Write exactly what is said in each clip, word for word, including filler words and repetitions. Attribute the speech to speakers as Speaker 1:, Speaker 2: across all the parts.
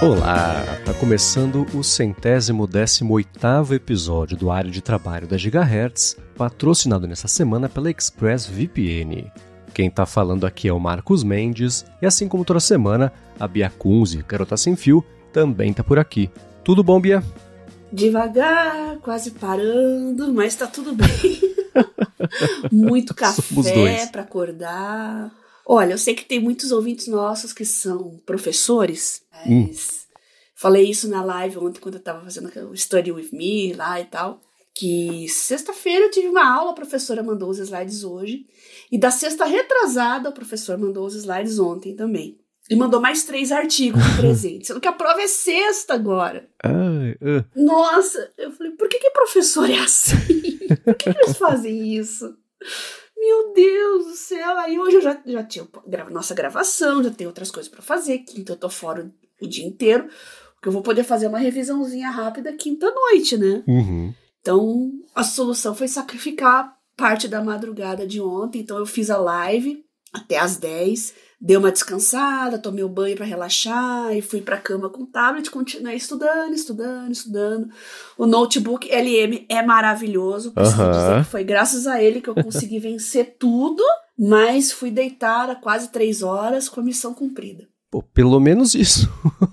Speaker 1: Olá, tá começando o centésimo décimo oitavo episódio do Área de Trabalho da Gigahertz, patrocinado nessa semana pela ExpressVPN. Quem tá falando aqui é o Marcos Mendes, e assim como toda semana, a Bia Kunze, Garota Sem Fio, também tá por aqui. Tudo bom, Bia?
Speaker 2: Devagar, quase parando, mas tá tudo bem. Muito café pra acordar. Olha, eu sei que tem muitos ouvintes nossos que são professores, mas hum. falei isso na live ontem quando eu tava fazendo o Study With Me lá e tal, que sexta-feira eu tive uma aula, a professora mandou os slides hoje, e da sexta retrasada o professor mandou os slides ontem também. E mandou mais três artigos de presente, sendo que a prova é sexta agora.
Speaker 1: Ai, uh.
Speaker 2: Nossa, eu falei, por que que professor é assim? Por que, que eles fazem isso? Meu Deus do céu, aí hoje eu já, já tinha gra- nossa gravação, já tenho outras coisas pra fazer, quinta eu tô fora o, o dia inteiro, porque eu vou poder fazer uma revisãozinha rápida quinta-noite, né?
Speaker 1: Uhum.
Speaker 2: Então, a solução foi sacrificar parte da madrugada de ontem, então eu fiz a live até às dez, dei uma descansada, tomei o banho pra relaxar e fui pra cama com o tablet, continuei estudando, estudando, estudando. O notebook L M é maravilhoso, preciso
Speaker 1: Uhum.
Speaker 2: dizer que foi graças a ele que eu consegui vencer tudo, mas fui deitar há quase três horas com a missão cumprida.
Speaker 1: Pô, pelo menos isso.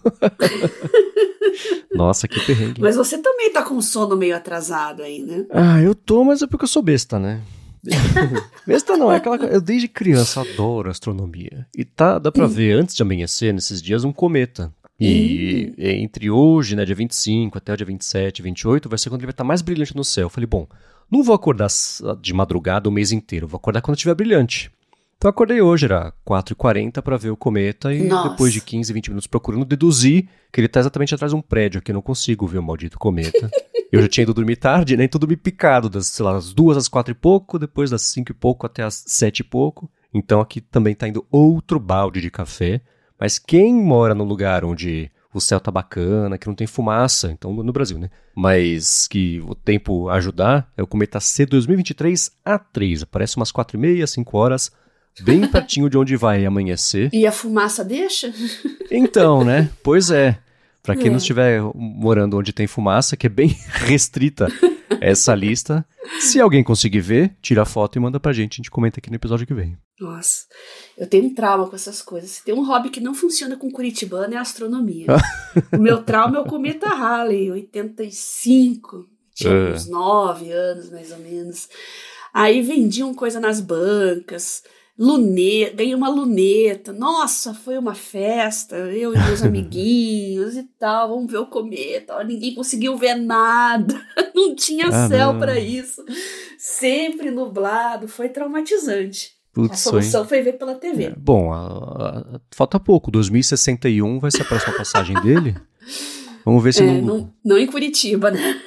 Speaker 1: Nossa, que perrengue.
Speaker 2: Mas você também tá com sono meio atrasado aí, né?
Speaker 1: Ah, eu tô, mas é porque eu sou besta, né? Besta não, é aquela coisa. Eu desde criança adoro astronomia. E tá, dá pra ver antes de amanhecer, nesses dias, um cometa. E uhum. entre hoje, né, dia vinte e cinco até o dia vinte e sete, vinte e oito, vai ser quando ele vai estar mais brilhante no céu. Eu falei, bom, não vou acordar de madrugada o mês inteiro, vou acordar quando estiver brilhante. Então eu acordei hoje, era quatro e quarenta pra ver o cometa e Nossa. depois de quinze, vinte minutos procurando, deduzi que ele tá exatamente atrás de um prédio aqui, eu não consigo ver o maldito cometa. Eu já tinha ido dormir tarde, né, tudo me picado, das, sei lá, das duas às quatro e pouco, depois das cinco e pouco até às sete e pouco. Então aqui também tá indo outro balde de café, mas quem mora num lugar onde o céu tá bacana, que não tem fumaça, então no Brasil, né, mas que o tempo ajudar, é o cometa C dois mil e vinte e três A três, aparece umas quatro e meia, cinco horas, bem pertinho de onde vai amanhecer.
Speaker 2: E a fumaça deixa?
Speaker 1: Então, né? Pois é. Pra quem
Speaker 2: é.
Speaker 1: não estiver morando onde tem fumaça, que é bem restrita essa lista, se alguém conseguir ver, tira a foto e manda pra gente. A gente comenta aqui no episódio que vem.
Speaker 2: Nossa, eu tenho um trauma com essas coisas. Se tem um hobby que não funciona com curitibano é a astronomia. O meu trauma é o cometa Halley, oitenta e cinco. Tinha uh. uns nove anos, mais ou menos. Aí vendiam coisa nas bancas. Luneta, ganhei uma luneta, nossa, foi uma festa, eu e meus amiguinhos e tal, vamos ver o cometa, ninguém conseguiu ver nada, não tinha ah, céu para isso, sempre nublado, foi traumatizante.
Speaker 1: Putz,
Speaker 2: a solução foi ver pela T V.
Speaker 1: É, bom, a, a, falta pouco, dois mil e sessenta e um vai ser a próxima passagem dele, vamos ver se
Speaker 2: é,
Speaker 1: não...
Speaker 2: não... Não em Curitiba, né?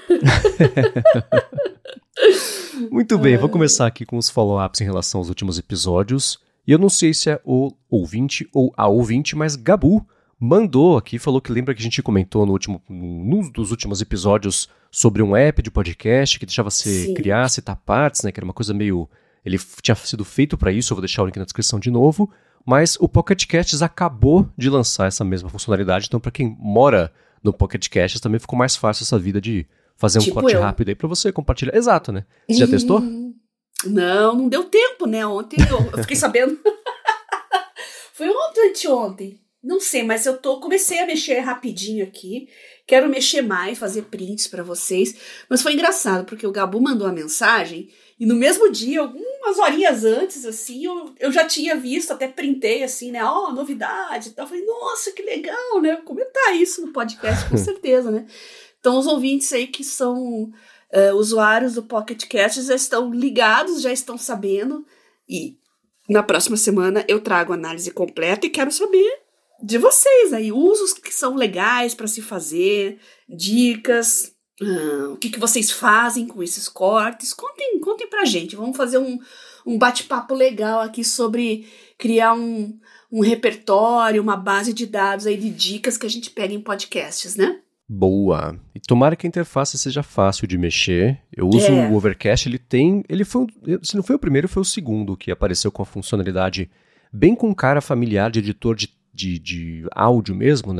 Speaker 1: Muito bem, vou começar aqui com os follow-ups em relação aos últimos episódios. E eu não sei se é o ouvinte ou a ouvinte, mas Gabu mandou aqui, falou que lembra que a gente comentou no último, num dos últimos episódios sobre um app de podcast que deixava você Sim. criar, citar partes, né? Que era uma coisa meio... Ele tinha sido feito para isso, eu vou deixar o link na descrição de novo. Mas o Pocket Casts acabou de lançar essa mesma funcionalidade, então para quem mora no Pocket Casts também ficou mais fácil essa vida de... fazer um tipo corte eu. rápido aí pra você compartilhar. Exato, né? Você já testou?
Speaker 2: Não, não deu tempo, né? Ontem eu, eu fiquei sabendo. Foi ontem ou anteontem? Não sei, mas eu tô, comecei a mexer rapidinho aqui. Quero mexer mais, fazer prints pra vocês. Mas foi engraçado, porque o Gabu mandou uma mensagem e no mesmo dia, algumas horinhas antes, assim, eu, eu já tinha visto, até printei, assim, né? Ó, oh, novidade e tal. Falei, nossa, que legal, né? Vou comentar isso no podcast, com certeza, né? Então, os ouvintes aí que são uh, usuários do Pocket Cast já estão ligados, já estão sabendo. E na próxima semana eu trago a análise completa e quero saber de vocês aí, usos que são legais para se fazer, dicas, uh, o que, que vocês fazem com esses cortes. Contem, contem pra gente, vamos fazer um, um bate-papo legal aqui sobre criar um, um repertório, uma base de dados aí de dicas que a gente pega em podcasts, né?
Speaker 1: Boa. E tomara que a interface seja fácil de mexer. Eu uso é. o Overcast, ele tem... Ele foi, se não foi o primeiro, foi o segundo que apareceu com a funcionalidade bem com cara familiar de editor de, de, de áudio mesmo, né?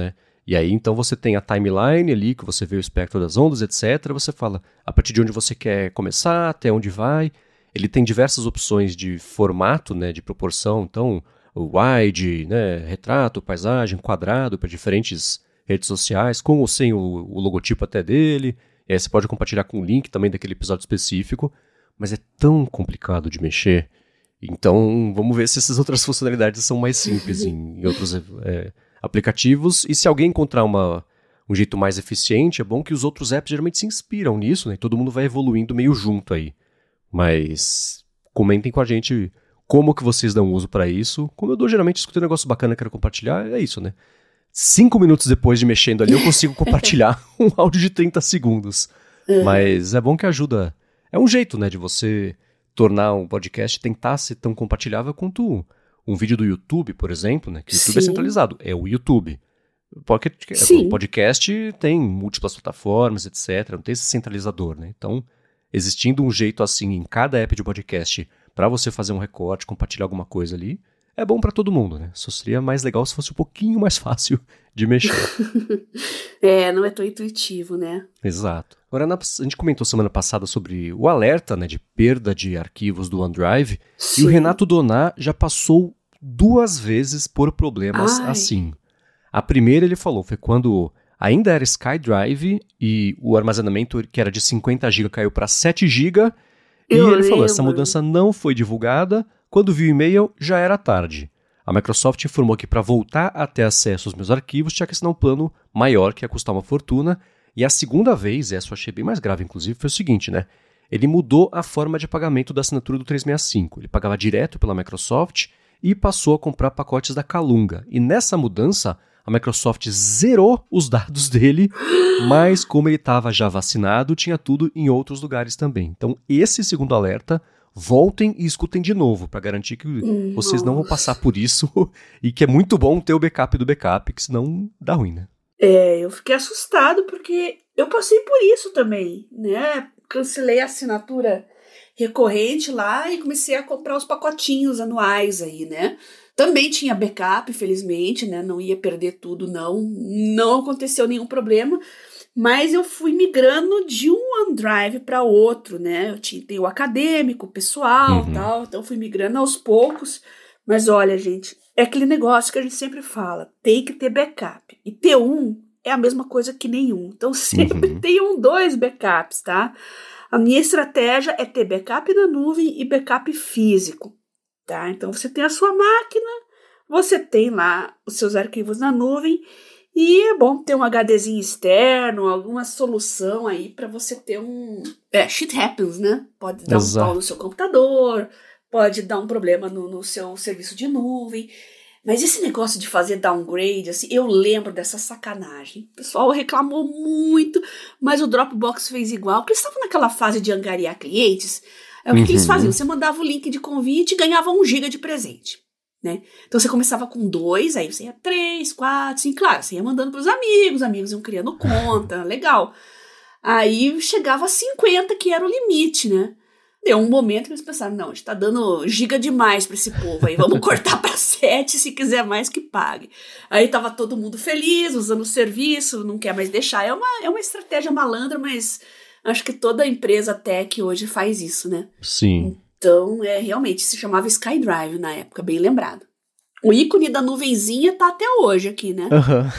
Speaker 1: E aí, então, você tem a timeline ali, que você vê o espectro das ondas, etcétera. Você fala a partir de onde você quer começar, até onde vai. Ele tem diversas opções de formato, né, de proporção. Então, o wide, né, retrato, paisagem, quadrado, para diferentes redes sociais, com ou sem o, o logotipo até dele. E aí você pode compartilhar com o link também daquele episódio específico. Mas é tão complicado de mexer. Então, vamos ver se essas outras funcionalidades são mais simples em, em outros é, aplicativos. E se alguém encontrar uma, um jeito mais eficiente, é bom que os outros apps geralmente se inspiram nisso, né? E todo mundo vai evoluindo meio junto aí. Mas comentem com a gente como que vocês dão uso para isso. Como eu dou, geralmente, escutei um negócio bacana e quero compartilhar, é isso, né? Cinco minutos depois de mexendo ali, eu consigo compartilhar um áudio de trinta segundos. Uhum. Mas é bom que ajuda. É um jeito, né, de você tornar um podcast, tentar ser tão compartilhável quanto um vídeo do YouTube, por exemplo, né? Que o YouTube Sim. é centralizado, é o YouTube. O podcast tem múltiplas plataformas, etcétera. Não tem esse centralizador, né? Então, existindo um jeito assim em cada app de podcast para você fazer um recorte, compartilhar alguma coisa ali, é bom para todo mundo, né? Só seria mais legal se fosse um pouquinho mais fácil de mexer.
Speaker 2: É, não é tão intuitivo, né?
Speaker 1: Exato. Agora, na, a gente comentou semana passada sobre o alerta, né, de perda de arquivos do OneDrive. Sim. E o Renato Donat já passou duas vezes por problemas Ai. assim. A primeira, ele falou, foi quando ainda era SkyDrive e o armazenamento que era de cinquenta gigabytes caiu para sete gigabytes. E
Speaker 2: Eu
Speaker 1: ele
Speaker 2: lembro.
Speaker 1: falou, essa mudança não foi divulgada. Quando viu o e-mail, já era tarde. A Microsoft informou que para voltar a ter acesso aos meus arquivos, tinha que assinar um plano maior, que ia custar uma fortuna. E a segunda vez, essa eu achei bem mais grave, inclusive, foi o seguinte, né? Ele mudou a forma de pagamento da assinatura do trezentos e sessenta e cinco. Ele pagava direto pela Microsoft e passou a comprar pacotes da Calunga. E nessa mudança, a Microsoft zerou os dados dele, mas como ele estava já vacinado, tinha tudo em outros lugares também. Então, esse segundo alerta, voltem e escutem de novo, para garantir que hum, vocês não vão passar por isso e que é muito bom ter o backup do backup, que senão dá ruim, né?
Speaker 2: É, eu fiquei assustado porque eu passei por isso também, né? Cancelei a assinatura recorrente lá e comecei a comprar os pacotinhos anuais aí, né? Também tinha backup, felizmente, né? Não ia perder tudo, não. Não aconteceu nenhum problema, mas eu fui migrando de um OneDrive para outro, né? Eu tinha tem o acadêmico, o pessoal, uhum. tal, então eu fui migrando aos poucos. Mas olha, gente, é aquele negócio que a gente sempre fala, tem que ter backup. E ter um é a mesma coisa que nenhum. Então sempre uhum. tenham dois backups, tá? A minha estratégia é ter backup na nuvem e backup físico, tá? Então você tem a sua máquina, você tem lá os seus arquivos na nuvem e é bom ter um HDzinho externo, alguma solução aí para você ter um... É, shit happens, né? Pode dar Exato. um pau no seu computador, pode dar um problema no, no seu serviço de nuvem. Mas esse negócio de fazer downgrade, assim, eu lembro dessa sacanagem. O pessoal reclamou muito, mas o Dropbox fez igual, porque eles estavam naquela fase de angariar clientes. É, o que, uhum. que eles faziam? Você mandava o link de convite e ganhava um giga de presente, né? Então você começava com dois, aí você ia três, quatro, cinco, claro, você ia mandando para os amigos, os amigos iam criando conta, legal. Aí chegava a cinquenta, que era o limite, né? Deu um momento que eles pensaram, não, a gente tá dando giga demais pra esse povo aí, vamos cortar pra sete, se quiser mais que pague. Aí tava todo mundo feliz, usando o serviço, não quer mais deixar. É uma, é uma estratégia malandra, mas acho que toda empresa tech hoje faz isso, né?
Speaker 1: Sim.
Speaker 2: Então, é, realmente, se chamava SkyDrive na época, bem lembrado. O ícone da nuvenzinha tá até hoje aqui, né?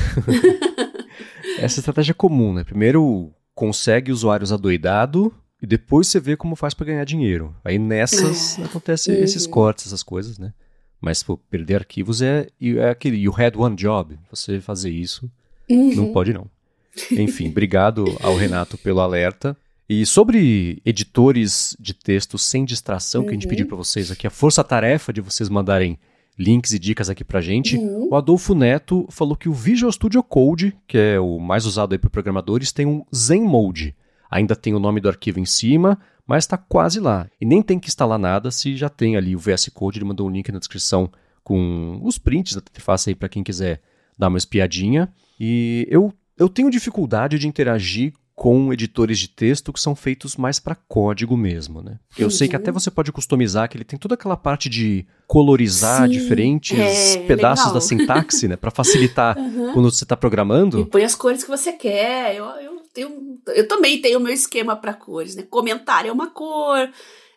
Speaker 1: Uhum. Essa estratégia é comum, né? Primeiro consegue usuários adoidados, e depois você vê como faz para ganhar dinheiro. Aí nessas é. acontecem uhum. esses cortes, essas coisas, né? Mas, pô, perder arquivos é, é aquele you had one job. Você fazer isso, uhum. não pode não. Enfim, obrigado ao Renato pelo alerta. E sobre editores de texto sem distração, uhum. que a gente pediu para vocês aqui, a força-tarefa de vocês mandarem links e dicas aqui pra gente, uhum. o Adolfo Neto falou que o Visual Studio Code, que é o mais usado aí para programadores, tem um Zenmode. Ainda tem o nome do arquivo em cima, mas está quase lá. E nem tem que instalar nada se já tem ali o V S Code. Ele mandou um link na descrição com os prints da interface aí para quem quiser dar uma espiadinha. E eu, eu tenho dificuldade de interagir com editores de texto que são feitos mais para código mesmo, né? Eu uhum. sei que até você pode customizar, que ele tem toda aquela parte de colorizar Sim, diferentes é, pedaços legal. da sintaxe, né? Para facilitar uhum. quando você está programando.
Speaker 2: E põe as cores que você quer. Eu, eu, tenho, eu também tenho o meu esquema para cores, né? Comentário é uma cor,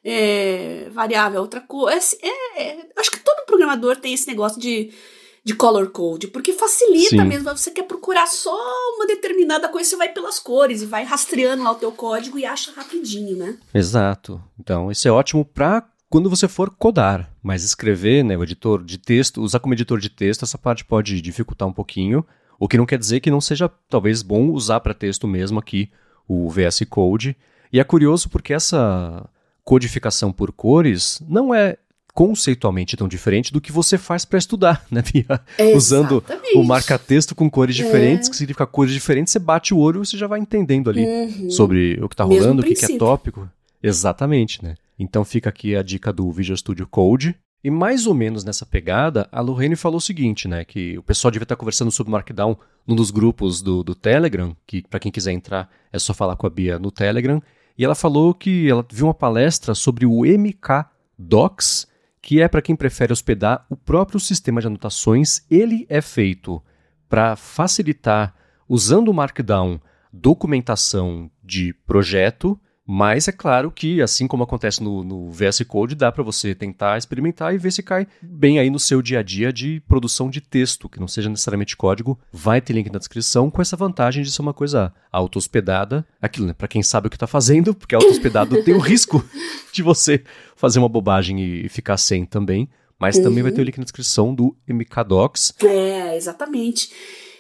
Speaker 2: é, variável é outra cor. É, é, acho que todo programador tem esse negócio de... de color code, porque facilita Sim. mesmo. Você quer procurar só uma determinada coisa, você vai pelas cores e vai rastreando lá o teu código e acha rapidinho, né?
Speaker 1: Exato. Então, isso é ótimo para quando você for codar, mas escrever, né, o editor de texto, usar como editor de texto, essa parte pode dificultar um pouquinho, o que não quer dizer que não seja, talvez, bom usar para texto mesmo aqui, o V S Code. E é curioso porque essa codificação por cores não é conceitualmente tão diferente do que você faz para estudar, né, Bia? Usando o marca-texto com cores diferentes, é. que significa cores diferentes, você bate o olho e você já vai entendendo ali uhum. sobre o que está rolando, o que, que é tópico. Exatamente, né? Então fica aqui a dica do Visual Studio Code. E mais ou menos nessa pegada, a Lorraine falou o seguinte, né, que o pessoal devia estar conversando sobre Markdown num dos grupos do, do Telegram, que para quem quiser entrar é só falar com a Bia no Telegram, e ela falou que ela viu uma palestra sobre o M K Docs, que é para quem prefere hospedar o próprio sistema de anotações. Ele é feito para facilitar, usando o Markdown, documentação de projeto, mas é claro que, assim como acontece no, no V S Code, dá para você tentar experimentar e ver se cai bem aí no seu dia a dia de produção de texto, que não seja necessariamente código. Vai ter link na descrição, com essa vantagem de ser uma coisa auto-hospedada. Aquilo, né? Para quem sabe o que está fazendo, porque auto-hospedado tem o risco de você fazer uma bobagem e ficar sem também. Mas uhum. também vai ter o link na descrição do M K Docs.
Speaker 2: É, exatamente.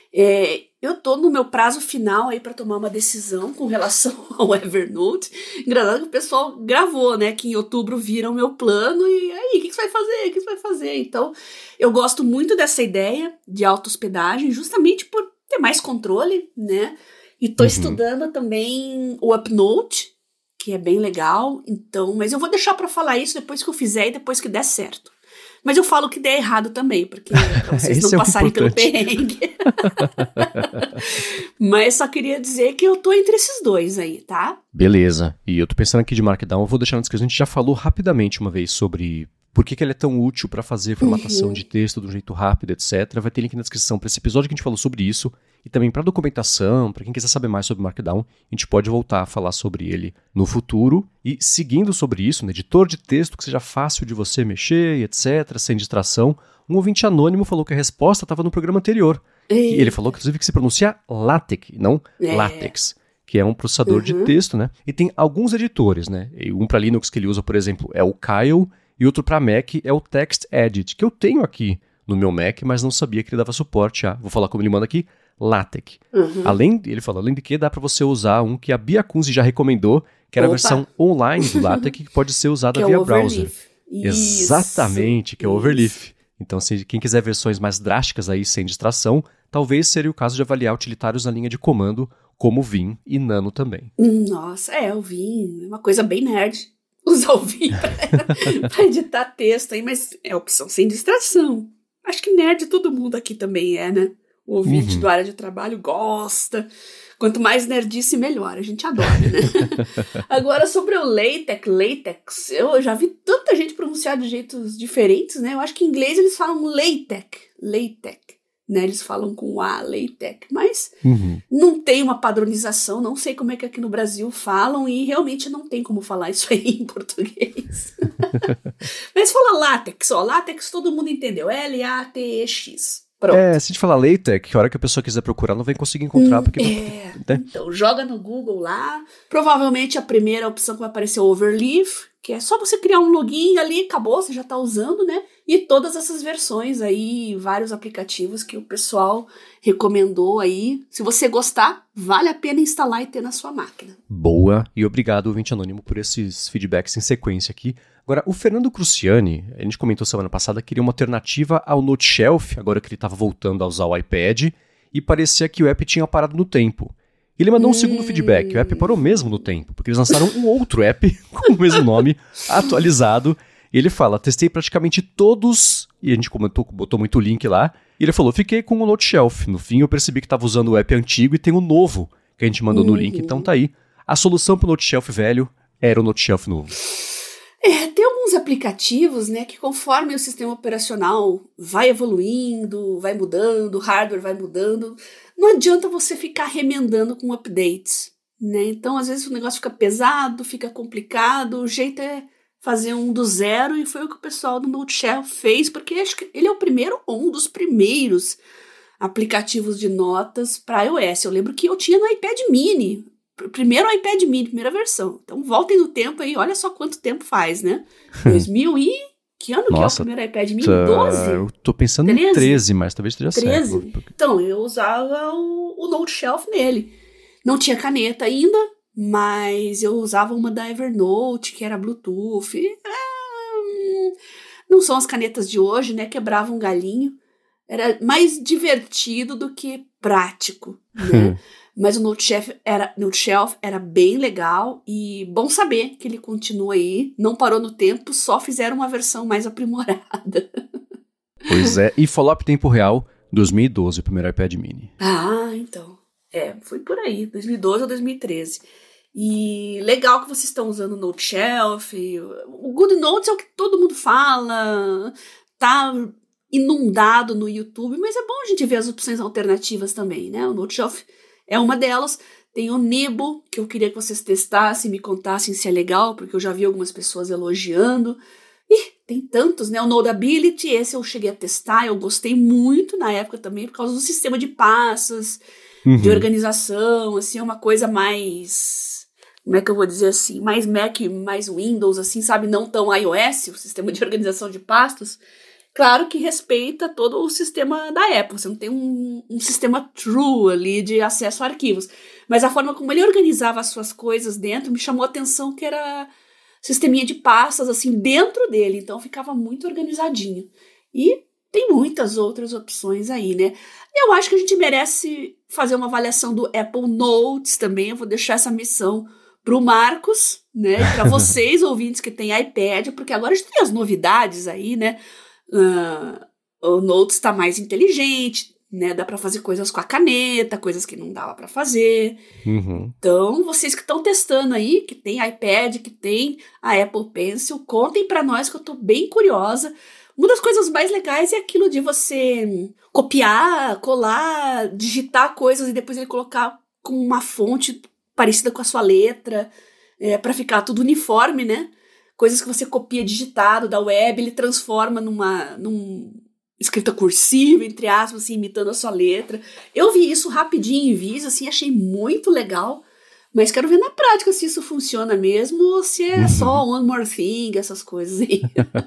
Speaker 2: É, eu tô no meu prazo final aí para tomar uma decisão com relação ao Evernote. Engraçado que o pessoal gravou, né, que em outubro viram o meu plano e aí, o que, que você vai fazer? O que você vai fazer? Então, eu gosto muito dessa ideia de auto-hospedagem, justamente por ter mais controle, né, e tô uhum. estudando também o Upnote, que é bem legal, então, mas eu vou deixar para falar isso depois que eu fizer e depois que der certo. Mas eu falo que der errado também, porque pra vocês não é passarem pelo perrengue. Mas só queria dizer que eu tô entre esses dois aí, tá?
Speaker 1: Beleza. E eu tô pensando aqui de Markdown, eu vou deixar na descrição. A gente já falou rapidamente uma vez sobre por que, que ele é tão útil para fazer formatação uhum. de texto de um jeito rápido, etcétera. Vai ter link na descrição para esse episódio que a gente falou sobre isso. E também para documentação, para quem quiser saber mais sobre Markdown, a gente pode voltar a falar sobre ele no futuro. E seguindo sobre isso, um editor de texto que seja fácil de você mexer, etcétera, sem distração, um ouvinte anônimo falou que a resposta estava no programa anterior. E ele falou, inclusive, que se pronuncia LaTeX, não é. LaTeX, que é um processador uhum. de texto, né? E tem alguns editores, né? Um para Linux que ele usa, por exemplo, é o Kyle, e outro para Mac é o TextEdit, que eu tenho aqui no meu Mac, mas não sabia que ele dava suporte a, vou falar como ele manda aqui, LaTeX. Uhum. Além, ele falou, além de que dá para você usar um que a Bia Kunze já recomendou, que era Opa. a versão online do LaTeX, que pode ser usada via browser. Isso. Exatamente, que é o Overleaf. Então, se quem quiser versões mais drásticas aí, sem distração, talvez seria o caso de avaliar utilitários na linha de comando, como Vim e Nano também.
Speaker 2: Nossa, é, o Vim é uma coisa bem nerd. Usar o Vim para editar texto aí, mas é opção sem distração. Acho que nerd todo mundo aqui também é, né? O ouvinte uhum. do área de trabalho gosta. Quanto mais nerdice, melhor. A gente adora, né? Agora, sobre o LaTeX, LaTeX, eu já vi tanta gente pronunciar de jeitos diferentes, né? Eu acho que em inglês eles falam LaTeX, LaTeX, né? Eles falam com A, LaTeX, mas uhum. não tem uma padronização, não sei como é que aqui no Brasil falam e realmente não tem como falar isso aí em português. Mas fala LaTeX, ó, LaTeX todo mundo entendeu, L A T E X. Pronto.
Speaker 1: É, se a gente falar LaTeX, a hora que a pessoa quiser procurar, não vai conseguir encontrar.
Speaker 2: Hum,
Speaker 1: porque
Speaker 2: é,
Speaker 1: não, né?
Speaker 2: Então, joga no Google lá. Provavelmente a primeira opção que vai aparecer é o Overleaf, que é só você criar um login ali, acabou, você já está usando, né? E todas essas versões aí, vários aplicativos que o pessoal recomendou aí. Se você gostar, vale a pena instalar e ter na sua máquina.
Speaker 1: Boa, e obrigado, ouvinte anônimo, por esses feedbacks em sequência aqui. Agora, o Fernando Cruciani, a gente comentou semana passada que queria uma alternativa ao Note Shelf, agora que ele estava voltando a usar o iPad, e parecia que o app tinha parado no tempo. Ele mandou um hum. segundo feedback, o app parou mesmo no tempo, porque eles lançaram um outro app com o mesmo nome, atualizado, e ele fala, testei praticamente todos, e a gente comentou, botou muito link lá, e ele falou, fiquei com o Note Shelf, no fim eu percebi que estava usando o app antigo e tem o novo, que a gente mandou no
Speaker 2: Uhum.
Speaker 1: link, então tá aí. A solução pro Note Shelf velho era o Note Shelf novo.
Speaker 2: É, tem alguns aplicativos, né, que conforme o sistema operacional vai evoluindo, vai mudando, o hardware vai mudando, não adianta você ficar remendando com updates, né? Então, às vezes o negócio fica pesado, fica complicado, o jeito é fazer um do zero, e foi o que o pessoal do Note Shelf fez, porque acho que ele é o primeiro, ou um dos primeiros aplicativos de notas para iOS. Eu lembro que eu tinha no iPad mini, primeiro iPad mini, primeira versão. Então voltem no tempo aí, olha só quanto tempo faz, né? dois mil e... Que ano
Speaker 1: Nossa,
Speaker 2: que é o primeiro iPad mini?
Speaker 1: tá,
Speaker 2: doze?
Speaker 1: eu tô pensando
Speaker 2: treze?
Speaker 1: em treze, mas talvez esteja
Speaker 2: treze?
Speaker 1: certo. Porque...
Speaker 2: Então, eu usava o, o Note Shelf nele. Não tinha caneta ainda, mas eu usava uma da Evernote, que era Bluetooth. É, não são as canetas de hoje, né? Quebrava um galinho. Era mais divertido do que prático, né? Mas o Note Shelf, era, Note Shelf era bem legal e bom saber que ele continua aí. Não parou no tempo, só fizeram uma versão mais aprimorada.
Speaker 1: Pois é, e follow-up tempo real, dois mil e doze, o primeiro iPad mini.
Speaker 2: Ah, então. É, foi por aí, dois mil e doze ou dois mil e treze. E legal que vocês estão usando o Note Shelf. O GoodNotes é o que todo mundo fala, tá inundado no YouTube, mas é bom a gente ver as opções alternativas também, né? O Note Shelf é uma delas. Tem o Nebo, que eu queria que vocês testassem e me contassem se é legal, porque eu já vi algumas pessoas elogiando. Ih, tem tantos, né? O Notability, esse eu cheguei a testar, eu gostei muito na época também, por causa do sistema de pastas, uhum. de organização, assim, é uma coisa mais... Como é que eu vou dizer assim? Mais Mac, mais Windows, assim, sabe? Não tão iOS, o sistema de organização de pastas. Claro que respeita todo o sistema da Apple, você não tem um, um sistema true ali de acesso a arquivos. Mas a forma como ele organizava as suas coisas dentro me chamou a atenção, que era sisteminha de pastas, assim, dentro dele. Então ficava muito organizadinho. E tem muitas outras opções aí, né? Eu acho que a gente merece fazer uma avaliação do Apple Notes também. Eu vou deixar essa missão pro Marcos, né? Para vocês, ouvintes que têm iPad, porque agora a gente tem as novidades aí, né? Uh, o Notes está mais inteligente, né? Dá para fazer coisas com a caneta, coisas que não dava para fazer.
Speaker 1: Uhum.
Speaker 2: Então, vocês que estão testando aí, que tem iPad, que tem a Apple Pencil, contem para nós, que eu tô bem curiosa. Uma das coisas mais legais é aquilo de você copiar, colar, digitar coisas e depois ele colocar com uma fonte parecida com a sua letra, é, para ficar tudo uniforme, né? Coisas que você copia digitado da web, ele transforma numa, numa escrita cursiva, entre aspas, assim, imitando a sua letra. Eu vi isso rapidinho em vídeo, assim, achei muito legal, mas quero ver na prática se isso funciona mesmo ou se é uhum. só one more thing, essas coisas aí.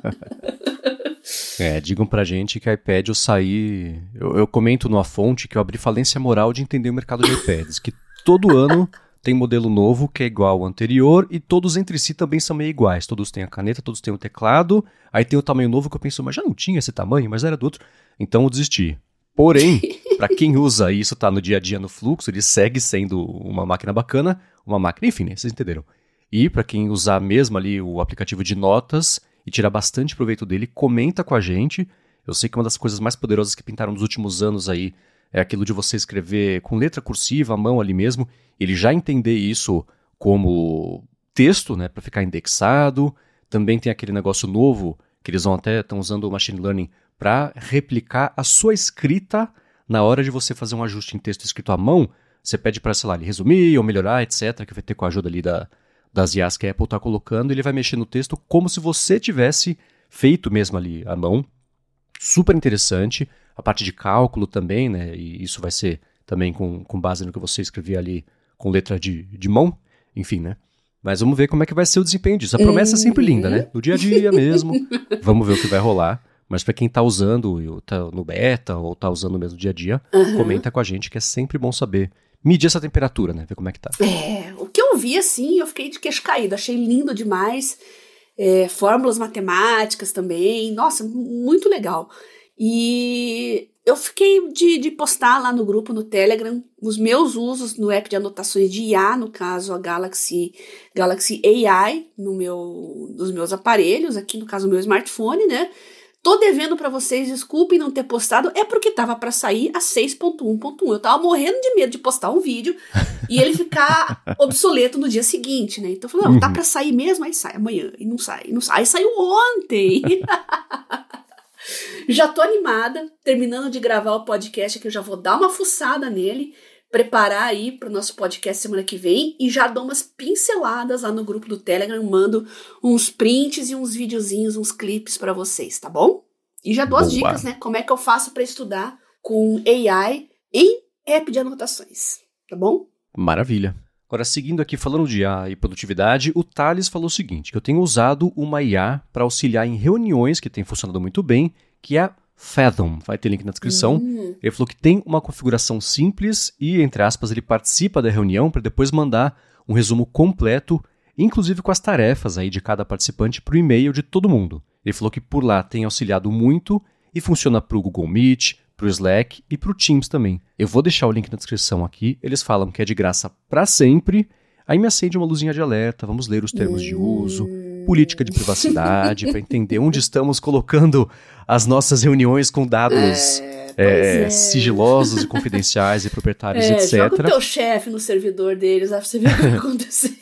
Speaker 1: É, digam pra gente que iPad eu saí... Eu, eu comento numa fonte que eu abri falência moral de entender o mercado de iPads, que todo ano... Tem modelo novo que é igual ao anterior e todos entre si também são meio iguais. Todos têm a caneta, todos têm o teclado. Aí tem o tamanho novo que eu penso, mas já não tinha esse tamanho, mas era do outro. Então eu desisti. Porém, para quem usa isso, tá no dia a dia no fluxo, ele segue sendo uma máquina bacana, uma máquina, enfim, né, vocês entenderam. E para quem usar mesmo ali o aplicativo de notas e tirar bastante proveito dele, comenta com a gente. Eu sei que uma das coisas mais poderosas que pintaram nos últimos anos aí é aquilo de você escrever com letra cursiva, à mão ali mesmo, ele já entender isso como texto, né, para ficar indexado. Também tem aquele negócio novo, que eles vão até, estão usando o machine learning para replicar a sua escrita na hora de você fazer um ajuste em texto escrito à mão. Você pede para, sei lá, ele resumir ou melhorar, etcétera, que vai ter com a ajuda ali da, das I As que a Apple está colocando, ele vai mexer no texto como se você tivesse feito mesmo ali à mão. Super interessante. A parte de cálculo também, né? E isso vai ser também com, com base no que você escrevia ali com letra de, de mão. Enfim, né? Mas vamos ver como é que vai ser o desempenho disso. A promessa uhum. é sempre linda, né? No dia a dia mesmo. Vamos ver o que vai rolar. Mas para quem tá usando, tá no beta ou tá usando mesmo no dia a dia, uhum. comenta com a gente que é sempre bom saber medir essa temperatura, né? Ver como é que tá.
Speaker 2: É, o que eu vi assim, eu fiquei de queixo caído. Achei lindo demais. É, fórmulas matemáticas também. Nossa, muito legal. E eu fiquei de, de postar lá no grupo, no Telegram, os meus usos no app de anotações de I A, no caso a Galaxy, Galaxy A I, no meu, nos meus aparelhos, aqui no caso o meu smartphone, né? Tô devendo pra vocês, desculpem não ter postado, é porque tava pra sair a seis ponto um ponto um. Eu tava morrendo de medo de postar um vídeo e ele ficar obsoleto no dia seguinte, né? Então eu falei, não, uhum. tá pra sair mesmo, aí sai amanhã, e não sai, e não sai. Aí saiu ontem. Já tô animada, terminando de gravar o podcast aqui, eu já vou dar uma fuçada nele, preparar aí pro nosso podcast semana que vem e já dou umas pinceladas lá no grupo do Telegram, mando uns prints e uns videozinhos, uns clipes pra vocês, tá bom? E já dou as dicas, né? Como é que eu faço pra estudar com A I em app de anotações, tá bom?
Speaker 1: Maravilha. Agora, seguindo aqui, falando de A I e produtividade, o Thales falou o seguinte, que eu tenho usado uma I A para auxiliar em reuniões que tem funcionado muito bem, que é a Fathom, vai ter link na descrição. Uhum. Ele falou que tem uma configuração simples e, entre aspas, ele participa da reunião para depois mandar um resumo completo, inclusive com as tarefas aí de cada participante para o e-mail de todo mundo. Ele falou que por lá tem auxiliado muito e funciona para o Google Meet, para o Slack e para o Teams também. Eu vou deixar o link na descrição aqui. Eles falam que é de graça para sempre. Aí me acende uma luzinha de alerta, vamos ler os termos de uso, política de privacidade, para entender onde estamos colocando as nossas reuniões com dados é, é, é. sigilosos e confidenciais e proprietários,
Speaker 2: é,
Speaker 1: etcétera.
Speaker 2: Joga o teu chefe no servidor deles, pra você ver o que vai acontecer.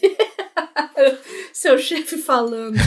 Speaker 2: Seu chefe falando.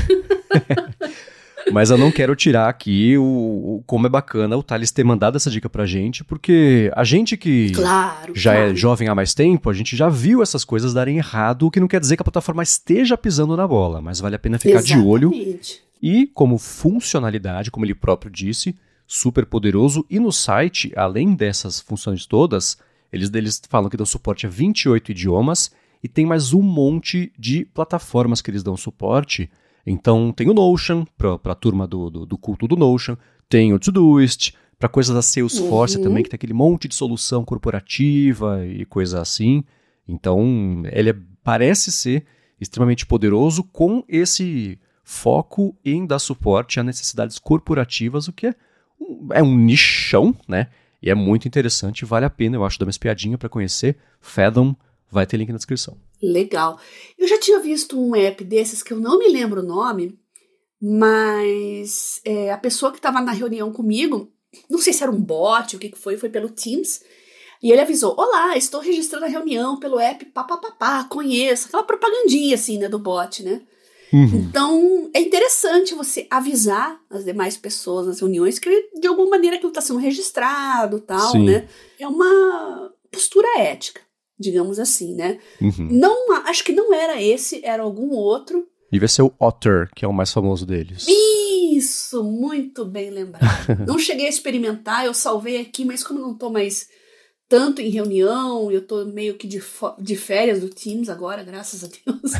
Speaker 1: Mas eu não quero tirar aqui o, o como é bacana o Thales ter mandado essa dica pra gente, porque a gente que
Speaker 2: claro,
Speaker 1: já
Speaker 2: claro.
Speaker 1: é jovem há mais tempo, a gente já viu essas coisas darem errado, o que não quer dizer que a plataforma esteja pisando na bola, mas vale a pena ficar
Speaker 2: Exatamente.
Speaker 1: de olho. E como funcionalidade, como ele próprio disse, super poderoso. E no site, além dessas funções todas, eles, eles falam que dão suporte a vinte e oito idiomas e tem mais um monte de plataformas que eles dão suporte. Então tem o Notion, para a turma do, do, do culto do Notion, tem o Todoist, para coisas da Salesforce uhum. também, que tem aquele monte de solução corporativa e coisa assim. Então ele é, parece ser extremamente poderoso com esse foco em dar suporte a necessidades corporativas, o que é um, é um nichão, né? E é muito interessante, vale a pena, eu acho, dar uma espiadinha para conhecer. Fathom, vai ter link na descrição.
Speaker 2: Legal. Eu já tinha visto um app desses que eu não me lembro o nome, mas é, a pessoa que estava na reunião comigo, não sei se era um bot, o que, que foi, foi pelo Teams, e ele avisou, olá, estou registrando a reunião pelo app papapá, conheço, aquela propagandinha assim, né, do bot, né? Uhum. Então, é interessante você avisar as demais pessoas nas reuniões que de alguma maneira aquilo está sendo registrado e tal, Sim. né? É uma postura ética, digamos assim, né? Uhum. Não, acho que não era esse, era algum outro.
Speaker 1: Devia ser o Otter, que é o mais famoso deles.
Speaker 2: Isso, muito bem lembrado. Não cheguei a experimentar, eu salvei aqui, mas como não tô mais tanto em reunião, eu tô meio que de, fo- de férias do Teams agora, graças a Deus.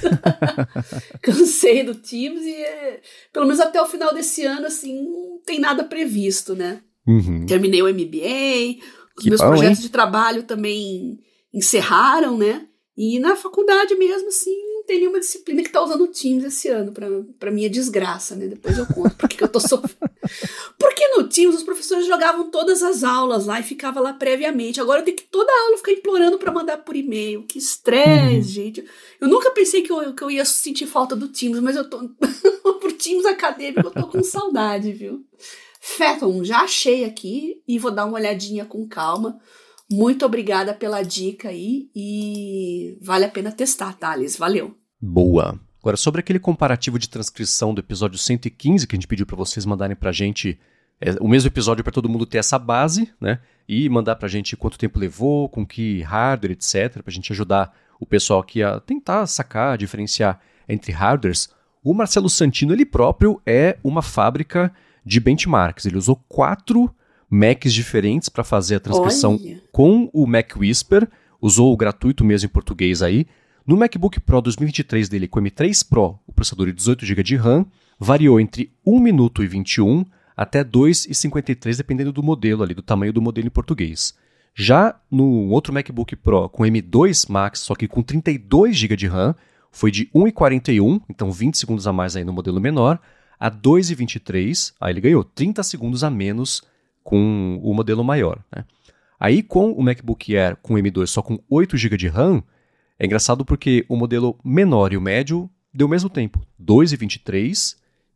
Speaker 2: Cansei do Teams e é, pelo menos até o final desse ano, assim, não tem nada previsto, né? Uhum. Terminei o M B A, os que meus bom, projetos hein? de trabalho também encerraram, né? E na faculdade mesmo, assim, não tem nenhuma disciplina que tá usando o Teams esse ano, pra, pra minha desgraça, né? Depois eu conto porque que eu tô sofrendo. Porque no Teams os professores jogavam todas as aulas lá e ficava lá previamente. Agora eu tenho que toda aula ficar implorando pra mandar por e-mail. Que estresse, uhum. gente. Eu nunca pensei que eu, que eu ia sentir falta do Teams, mas eu tô... Pro Teams acadêmico eu tô com saudade, viu? Fathom, já achei aqui e vou dar uma olhadinha com calma. Muito obrigada pela dica aí e vale a pena testar, Thales. Valeu.
Speaker 1: Boa. Agora, sobre aquele comparativo de transcrição do episódio cento e quinze que a gente pediu para vocês mandarem pra gente é, o mesmo episódio para todo mundo ter essa base, né? E mandar pra gente quanto tempo levou, com que hardware, etcétera, pra gente ajudar o pessoal aqui a tentar sacar, diferenciar entre hardwares. O Marcelo Santino, ele próprio é uma fábrica de benchmarks. Ele usou quatro Macs diferentes para fazer a transcrição Olha. com o Mac Whisper, usou o gratuito mesmo em português aí. No MacBook Pro dois mil e vinte e três dele, com o M três Pro, o processador de dezoito gigabytes de RAM, variou entre um minuto e vinte e um até dois e cinquenta e três, dependendo do modelo ali, do tamanho do modelo em português. Já no outro MacBook Pro com M dois Max, só que com trinta e dois gigabytes de RAM, foi de um e quarenta e um, então vinte segundos a mais aí no modelo menor, a dois e vinte e três, aí ele ganhou trinta segundos a menos com o modelo maior, né? Aí com o MacBook Air com M dois só com oito gigabytes de RAM, é engraçado porque o modelo menor e o médio deu o mesmo tempo, dois e vinte e três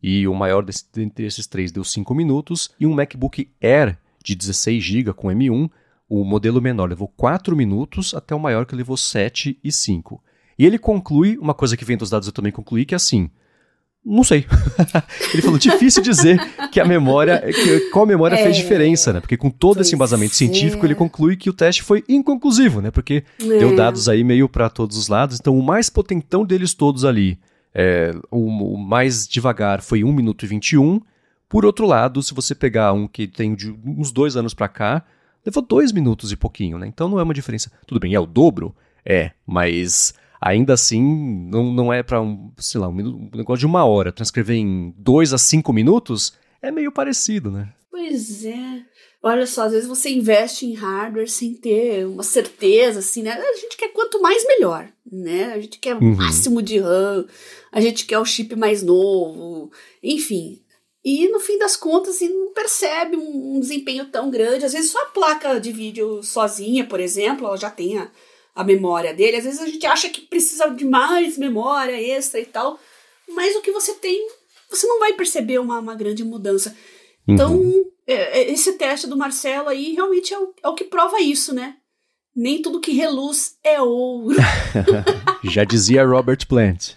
Speaker 1: e o maior desse, dentre esses três deu cinco minutos, e um MacBook Air de dezesseis gigabytes com M um, o modelo menor levou quatro minutos, até o maior que levou sete e cinco. E ele conclui, uma coisa que vem dos dados eu também concluí, que é assim, não sei. Ele falou, difícil dizer que a memória, que, qual memória é, fez diferença, né? Porque com todo esse embasamento é. científico, ele conclui que o teste foi inconclusivo, né? Porque é. deu dados aí meio para todos os lados. Então, o mais potentão deles todos ali, é, o, o mais devagar foi um minuto e vinte e um. Por outro lado, se você pegar um que tem de uns dois anos para cá, levou dois minutos e pouquinho, né? Então, não é uma diferença. Tudo bem, é o dobro? É, mas... Ainda assim, não, não é para um, sei lá, um, minuto, um negócio de uma hora. Transcrever em dois a cinco minutos é meio parecido, né?
Speaker 2: Pois é. Olha só, às vezes você investe em hardware sem ter uma certeza, assim, né? A gente quer quanto mais melhor, né? A gente quer o uhum. máximo de RAM, a gente quer o chip mais novo, enfim. E no fim das contas, assim, não percebe um, um desempenho tão grande. Às vezes só a placa de vídeo sozinha, por exemplo, ela já tem a... a memória dele, às vezes a gente acha que precisa de mais memória extra e tal, mas o que você tem, você não vai perceber uma, uma grande mudança. Uhum. Então, é, esse teste do Marcelo aí realmente é o, é o que prova isso, né? Nem tudo que reluz é ouro.
Speaker 1: Já dizia Robert Plant.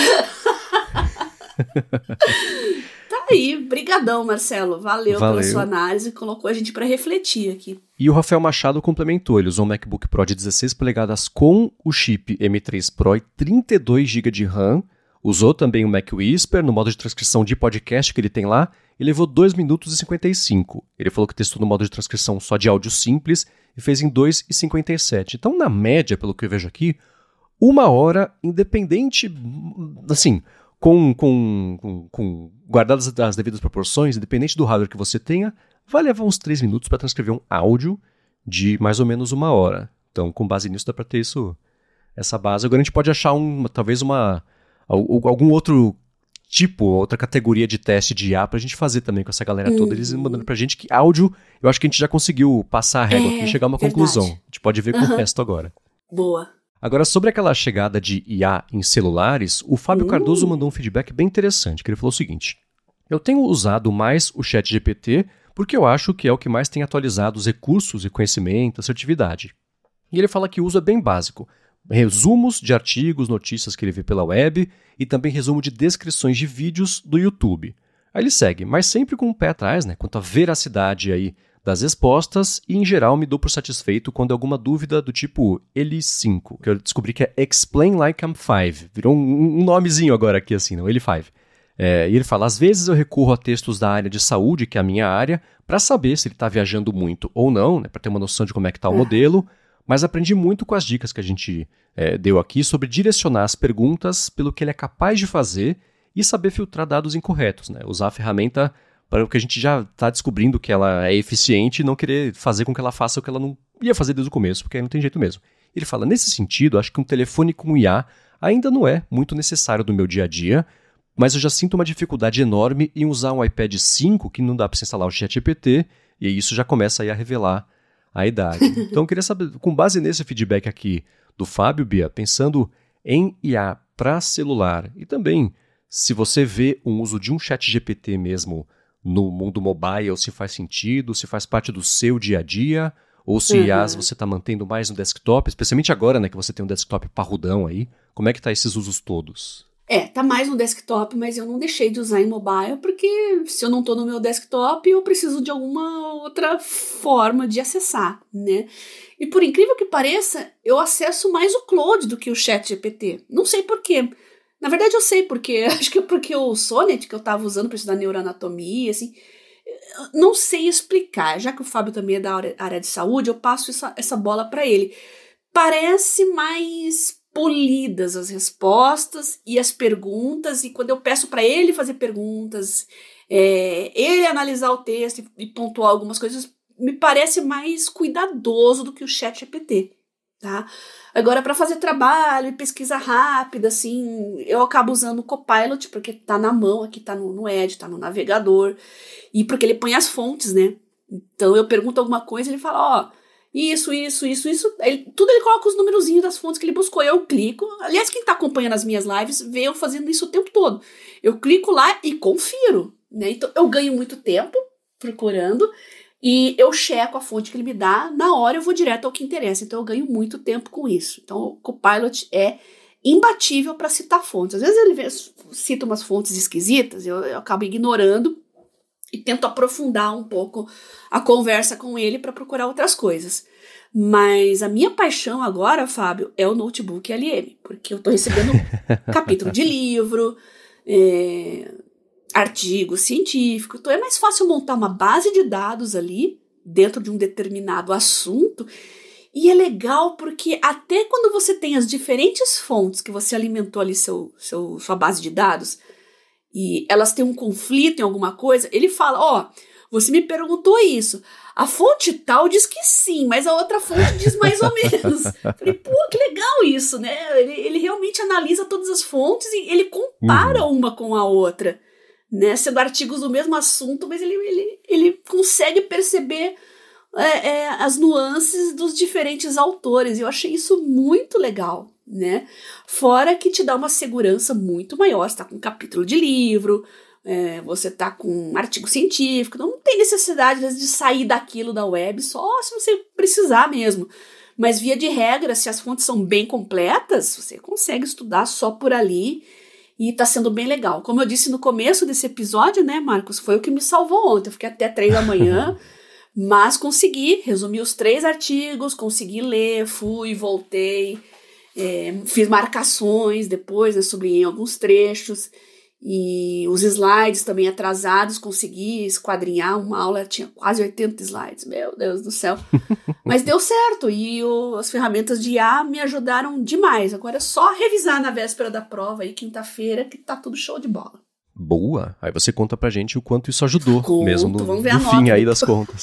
Speaker 2: Tá aí, brigadão, Marcelo. Valeu, Valeu pela sua análise, colocou a gente para refletir aqui.
Speaker 1: E o Rafael Machado complementou, ele usou um MacBook Pro de dezesseis polegadas com o chip M três Pro e trinta e dois gigabytes de RAM, usou também o Mac Whisper no modo de transcrição de podcast que ele tem lá, e levou dois minutos e cinquenta e cinco. Ele falou que testou no modo de transcrição só de áudio simples e fez em dois e cinquenta e sete. Então, na média, pelo que eu vejo aqui, uma hora, independente, assim... Com, com, com, com guardadas as devidas proporções, independente do hardware que você tenha, vai levar uns três minutos para transcrever um áudio de mais ou menos uma hora. Então, com base nisso, dá para ter isso, essa base. Agora a gente pode achar um, talvez uma, algum outro tipo, outra categoria de teste de I A para a gente fazer também com essa galera toda. Eles mandando para a gente que áudio, eu acho que a gente já conseguiu passar a régua é, aqui e chegar a uma verdade. conclusão. A gente pode ver com uhum. o resto agora.
Speaker 2: Boa.
Speaker 1: Agora, sobre aquela chegada de I A em celulares, o Fábio uh. Cardoso mandou um feedback bem interessante, que ele falou o seguinte: eu tenho usado mais o ChatGPT porque eu acho que é o que mais tem atualizado os recursos e conhecimento, assertividade. E ele fala que o uso é bem básico. Resumos de artigos, notícias que ele vê pela web e também resumo de descrições de vídeos do YouTube. Aí ele segue, mas sempre com o pé atrás, né, quanto à veracidade aí das respostas, e em geral me dou por satisfeito quando há alguma dúvida do tipo Eli cinco, que eu descobri que é Explain Like I'm five, virou um, um nomezinho agora aqui assim, não, Eli cinco. É, e ele fala, às vezes eu recorro a textos da área de saúde, que é a minha área, para saber se ele está viajando muito ou não, né, para ter uma noção de como é que está o modelo, mas aprendi muito com as dicas que a gente é, deu aqui sobre direcionar as perguntas pelo que ele é capaz de fazer e saber filtrar dados incorretos, né, usar a ferramenta para o que a gente já está descobrindo que ela é eficiente e não querer fazer com que ela faça o que ela não ia fazer desde o começo, porque aí não tem jeito mesmo. Ele fala, nesse sentido, acho que um telefone com I A ainda não é muito necessário no meu dia a dia, mas eu já sinto uma dificuldade enorme em usar um iPad cinco, que não dá para você instalar o ChatGPT, e isso já começa aí a revelar a idade. Então eu queria saber, com base nesse feedback aqui do Fábio, Bia, pensando em I A para celular, e também se você vê um uso de um ChatGPT mesmo no mundo mobile, se faz sentido, se faz parte do seu dia a dia, ou se uhum. I As você está mantendo mais no desktop, especialmente agora, né, que você tem um desktop parrudão aí, como é que tá esses usos todos?
Speaker 2: É, tá mais no desktop, mas eu não deixei de usar em mobile, porque se eu não tô no meu desktop, eu preciso de alguma outra forma de acessar, né? E por incrível que pareça, eu acesso mais o Claude do que o ChatGPT. Não sei por quê. Na verdade eu sei porque, acho que é porque o Sonnet que eu tava usando para estudar neuroanatomia, assim, não sei explicar. Já que o Fábio também é da área de saúde, eu passo essa, essa bola para ele. Parece mais polidas as respostas e as perguntas, e quando eu peço para ele fazer perguntas, é, ele analisar o texto e, e pontuar algumas coisas, me parece mais cuidadoso do que o ChatGPT. Tá? Agora, para fazer trabalho e pesquisa rápida, assim, eu acabo usando o Copilot, porque tá na mão, aqui tá no, no Edge, tá no navegador, e porque ele põe as fontes, né? Então, eu pergunto alguma coisa e ele fala, ó, Isso, isso, isso, isso. Ele, tudo ele coloca os numerozinhos das fontes que ele buscou. Eu clico. Aliás, quem tá acompanhando as minhas lives vê eu fazendo isso o tempo todo. Eu clico lá e confiro, né? Então, eu ganho muito tempo procurando e eu checo a fonte que ele me dá. Na hora eu vou direto ao que interessa. Então, eu ganho muito tempo com isso. Então, o Copilot é imbatível para citar fontes. Às vezes ele cita umas fontes esquisitas, eu, eu acabo ignorando e tento aprofundar um pouco a conversa com ele para procurar outras coisas. Mas a minha paixão agora, Fábio, é o notebook L M, porque eu estou recebendo capítulo de livro, é, artigo científico, então é mais fácil montar uma base de dados ali dentro de um determinado assunto. E é legal porque até quando você tem as diferentes fontes que você alimentou ali seu, seu, sua base de dados, e elas têm um conflito em alguma coisa, ele fala, ó, oh, você me perguntou isso, a fonte tal diz que sim, mas a outra fonte diz mais ou menos. Falei, pô, que legal isso, né? Ele, ele realmente analisa todas as fontes e ele compara uhum. uma com a outra, né? Sendo artigos do mesmo assunto, mas ele, ele, ele consegue perceber é, é, as nuances dos diferentes autores. Eu achei isso muito legal, né? Fora que te dá uma segurança muito maior. Você tá com um capítulo de livro, é, você tá com um artigo científico, então não tem necessidade de sair daquilo da web, só se você precisar mesmo. Mas via de regra, se as fontes são bem completas, você consegue estudar só por ali e tá sendo bem legal. Como eu disse no começo desse episódio, né, Marcos, foi o que me salvou ontem. Eu fiquei até três da manhã, mas consegui resumir os três artigos, consegui ler, fui, voltei. É, fiz marcações depois, né, sublinhei alguns trechos e os slides também atrasados, consegui esquadrinhar uma aula, tinha quase oitenta slides, meu Deus do céu, mas deu certo e o, as ferramentas de I A me ajudaram demais. Agora é só revisar na véspera da prova aí, quinta-feira, que tá tudo show de bola.
Speaker 1: Boa! Aí você conta pra gente o quanto isso ajudou,
Speaker 2: Conto,
Speaker 1: mesmo no,
Speaker 2: vamos ver
Speaker 1: no
Speaker 2: a
Speaker 1: fim
Speaker 2: nota
Speaker 1: aí das contas.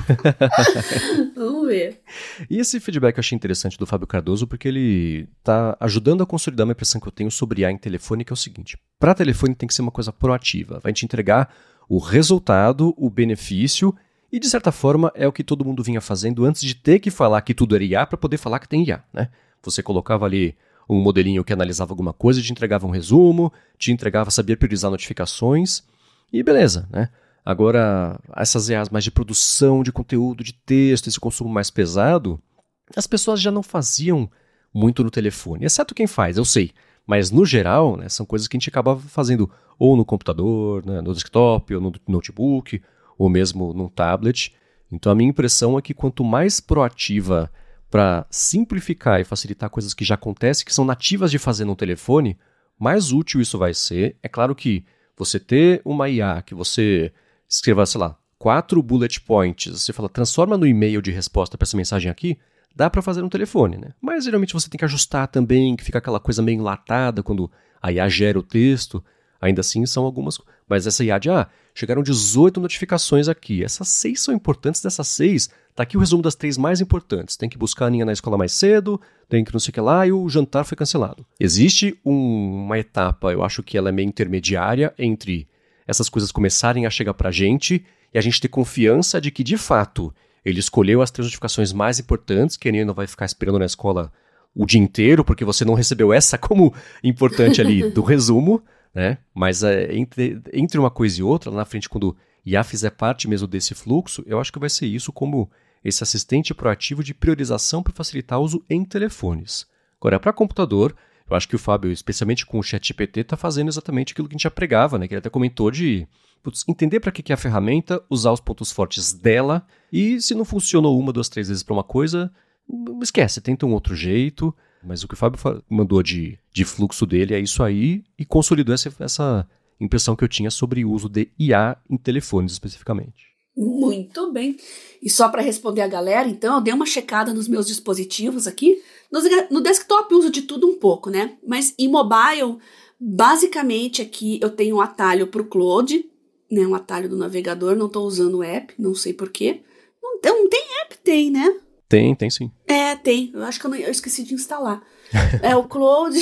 Speaker 2: Vamos ver.
Speaker 1: E esse feedback eu achei interessante do Fábio Cardoso, porque ele tá ajudando a consolidar uma impressão que eu tenho sobre I A em telefone, que é o seguinte: para telefone tem que ser uma coisa proativa, vai te entregar o resultado, o benefício, e de certa forma é o que todo mundo vinha fazendo antes de ter que falar que tudo era I A para poder falar que tem I A, né? Você colocava ali um modelinho que analisava alguma coisa, te entregava um resumo, te entregava, sabia priorizar notificações, e beleza, né? Agora, essas I As mais de produção de conteúdo, de texto, esse consumo mais pesado, as pessoas já não faziam muito no telefone, exceto quem faz, eu sei, mas no geral, né, são coisas que a gente acabava fazendo ou no computador, né, no desktop, ou no notebook, ou mesmo num tablet. Então a minha impressão é que quanto mais proativa para simplificar e facilitar coisas que já acontecem, que são nativas de fazer no telefone, mais útil isso vai ser. É claro que você ter uma I A que você escreva, sei lá, quatro bullet points, você fala, transforma no e-mail de resposta para essa mensagem aqui, dá para fazer no telefone, né? Mas geralmente você tem que ajustar também, que fica aquela coisa meio enlatada quando a I A gera o texto. Ainda assim são algumas, mas essa I A de, ah, chegaram dezoito notificações aqui, essas seis são importantes, dessas seis, tá aqui o resumo das três mais importantes, tem que buscar a Aninha na escola mais cedo, tem que não sei o que lá, e o jantar foi cancelado. Existe um, uma etapa, eu acho que ela é meio intermediária, entre essas coisas começarem a chegar pra gente, e a gente ter confiança de que, de fato, ele escolheu as três notificações mais importantes, que a Aninha não vai ficar esperando na escola o dia inteiro, porque você não recebeu essa como importante ali do resumo, né? Mas é, entre, entre uma coisa e outra, lá na frente, quando I A fizer parte mesmo desse fluxo, eu acho que vai ser isso como esse assistente proativo de priorização para facilitar o uso em telefones. Agora, para computador, eu acho que o Fábio, especialmente com o ChatGPT, está fazendo exatamente aquilo que a gente já pregava, né? Que ele até comentou de putz, entender para que, que é a ferramenta, usar os pontos fortes dela, e se não funcionou uma, duas, três vezes para uma coisa, esquece, tenta um outro jeito. Mas o que o Fábio mandou de, de fluxo dele é isso aí, e consolidou essa, essa impressão que eu tinha sobre o uso de I A em telefones especificamente.
Speaker 2: Muito bem. E só para responder a galera, então, eu dei uma checada nos meus dispositivos aqui. No, no desktop eu uso de tudo um pouco, né? Mas em mobile, basicamente aqui eu tenho um atalho para o Claude, né? Um atalho do navegador, não estou usando o app, não sei porquê. Não, não tem app? Tem, né?
Speaker 1: Tem, tem sim.
Speaker 2: É, tem. Eu acho que eu, não, eu esqueci de instalar. É o Claude,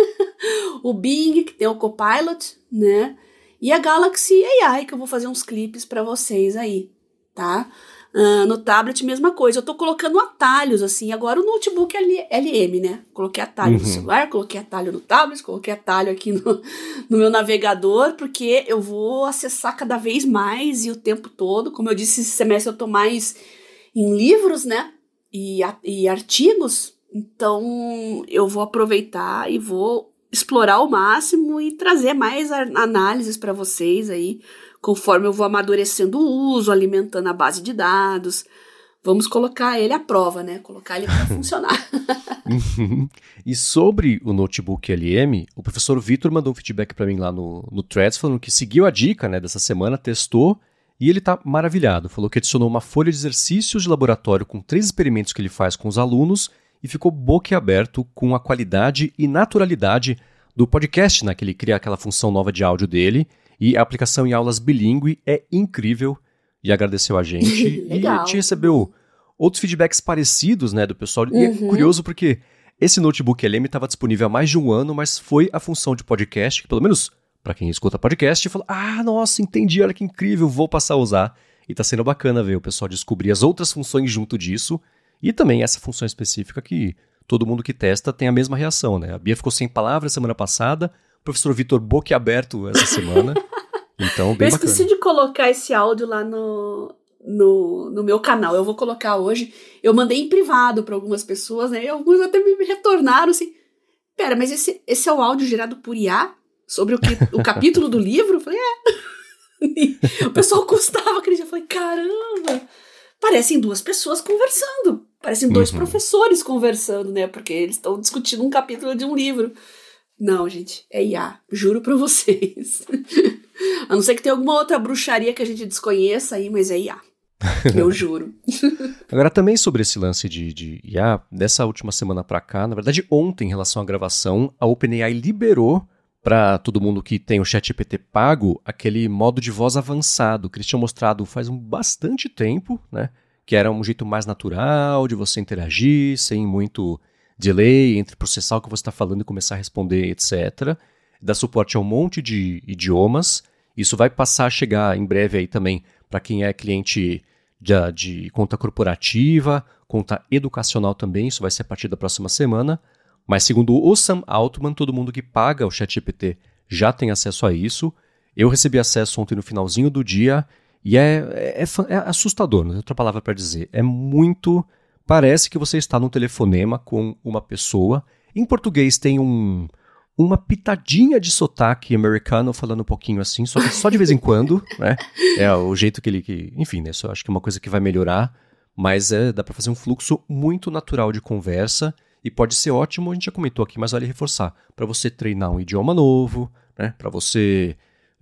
Speaker 2: o Bing, que tem o Copilot, né? E a Galaxy A I, que eu vou fazer uns clipes para vocês aí, tá? Uh, no tablet, mesma coisa. Eu tô colocando atalhos, assim. Agora o notebook é L M, né? Coloquei atalho uhum. no celular, coloquei atalho no tablet, coloquei atalho aqui no, no meu navegador, porque eu vou acessar cada vez mais e o tempo todo. Como eu disse, esse semestre eu tô mais em livros, né? E, e artigos. Então, eu vou aproveitar e vou explorar ao máximo e trazer mais análises para vocês aí, conforme eu vou amadurecendo o uso, alimentando a base de dados. Vamos colocar ele à prova, né? Colocar ele para funcionar.
Speaker 1: E sobre o notebook L M, o professor Vitor mandou um feedback para mim lá no, no Threads, falando que seguiu a dica, né, dessa semana, testou, e ele tá maravilhado. Falou que adicionou uma folha de exercícios de laboratório com três experimentos que ele faz com os alunos e ficou boquiaberto com a qualidade e naturalidade do podcast, né, que ele cria aquela função nova de áudio dele. E a aplicação em aulas bilíngue é incrível e agradeceu a gente. E a gente recebeu outros feedbacks parecidos, né, do pessoal. Uhum. E é curioso porque esse notebook L M estava disponível há mais de um ano, mas foi a função de podcast, que pelo menos para quem escuta podcast, falou, ah, nossa, entendi, olha que incrível, vou passar a usar. E tá sendo bacana ver o pessoal descobrir as outras funções junto disso e também essa função específica que todo mundo que testa tem a mesma reação, né? A Bia ficou sem palavras semana passada, o professor Vitor boquiaberto essa semana. Então, bem
Speaker 2: eu
Speaker 1: bacana.
Speaker 2: esqueci de colocar esse áudio lá no, no, no meu canal. Eu vou colocar hoje. Eu mandei em privado para algumas pessoas, né? E alguns até me retornaram assim. Pera, mas esse, esse é o áudio gerado por I A? Sobre o, que, o capítulo do livro? Eu falei, é. E o pessoal custava acreditar. Eu falei, caramba! Parecem duas pessoas conversando. Parecem dois uhum. professores conversando, né? Porque eles estão discutindo um capítulo de um livro. Não, gente, é I A. Juro pra vocês. A não ser que tenha alguma outra bruxaria que a gente desconheça aí, mas é I A. Eu juro.
Speaker 1: Agora, também sobre esse lance de, de I A, dessa última semana pra cá, na verdade, ontem, em relação à gravação, a OpenAI liberou para todo mundo que tem o ChatGPT pago aquele modo de voz avançado que eles tinham mostrado faz um bastante tempo, né? Que era um jeito mais natural de você interagir, sem muito delay entre processar o que você está falando e começar a responder, etcétera. Dá suporte a um monte de idiomas. Isso vai passar a chegar em breve aí também para quem é cliente de, de conta corporativa, conta educacional também. Isso vai ser a partir da próxima semana. Mas segundo o Sam Altman, todo mundo que paga o ChatGPT já tem acesso a isso. Eu recebi acesso ontem no finalzinho do dia e é, é, é assustador, não tem outra palavra para dizer. É muito... Parece que você está num telefonema com uma pessoa. Em português tem um, uma pitadinha de sotaque americano falando um pouquinho assim, só que só de vez em quando, né? É o jeito que ele... Que, enfim, né? Isso eu acho que é uma coisa que vai melhorar, mas é, dá para fazer um fluxo muito natural de conversa. E pode ser ótimo, a gente já comentou aqui, mas vale reforçar, para você treinar um idioma novo, né? Para você...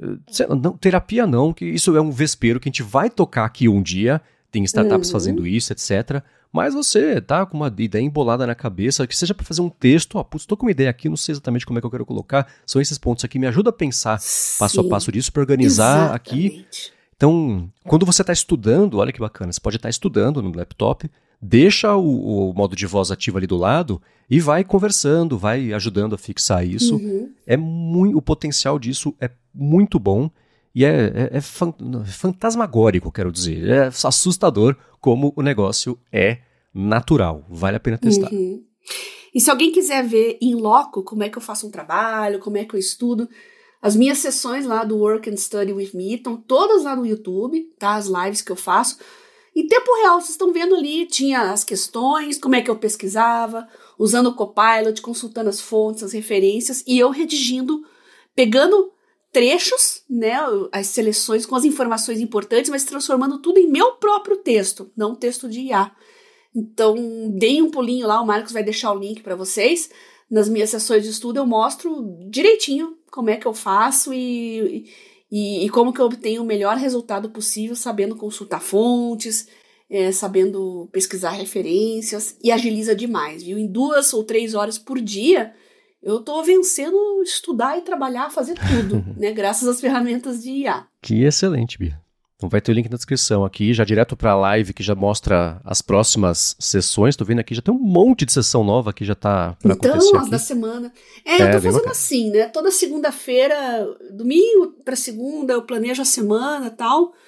Speaker 1: Não, terapia não, que isso é um vespeiro que a gente vai tocar aqui um dia, tem startups uhum. fazendo isso, etcétera. Mas você tá com uma ideia embolada na cabeça, que seja para fazer um texto, ó, putz, estou com uma ideia aqui, não sei exatamente como é que eu quero colocar, são esses pontos aqui, me ajuda a pensar Sim, passo a passo disso, para organizar exatamente. Aqui. Então, quando você está estudando, olha que bacana, você pode estar estudando no laptop, deixa o, o modo de voz ativo ali do lado e vai conversando, vai ajudando a fixar isso. Uhum. É muito, o potencial disso é muito bom e é, é, é fantasmagórico, quero dizer. É assustador como o negócio é natural. Vale a pena testar.
Speaker 2: Uhum. E se alguém quiser ver em loco como é que eu faço um trabalho, como é que eu estudo, as minhas sessões lá do Work and Study With Me estão todas lá no YouTube, tá? As lives que eu faço. Em tempo real, vocês estão vendo ali, tinha as questões, como é que eu pesquisava, usando o Copilot, consultando as fontes, as referências, e eu redigindo, pegando trechos, né, as seleções com as informações importantes, mas transformando tudo em meu próprio texto, não texto de I A. Então, deem um pulinho lá, o Marcos vai deixar o link para vocês. Nas minhas sessões de estudo eu mostro direitinho como é que eu faço e... E, e como que eu obtenho o melhor resultado possível, sabendo consultar fontes, é, sabendo pesquisar referências, e agiliza demais, viu? Em duas ou três horas por dia, eu tô vencendo estudar e trabalhar, fazer tudo, né? Graças às ferramentas de I A.
Speaker 1: Que excelente, Bia. Então vai ter o link na descrição aqui, já direto para a live que já mostra as próximas sessões. Tô vendo aqui, já tem um monte de sessão nova que já tá para
Speaker 2: então,
Speaker 1: acontecer
Speaker 2: Então,
Speaker 1: aqui.
Speaker 2: da semana. É, é eu tô fazendo
Speaker 1: bacana.
Speaker 2: assim, né? Toda segunda-feira, domingo para segunda, eu planejo a semana e tal.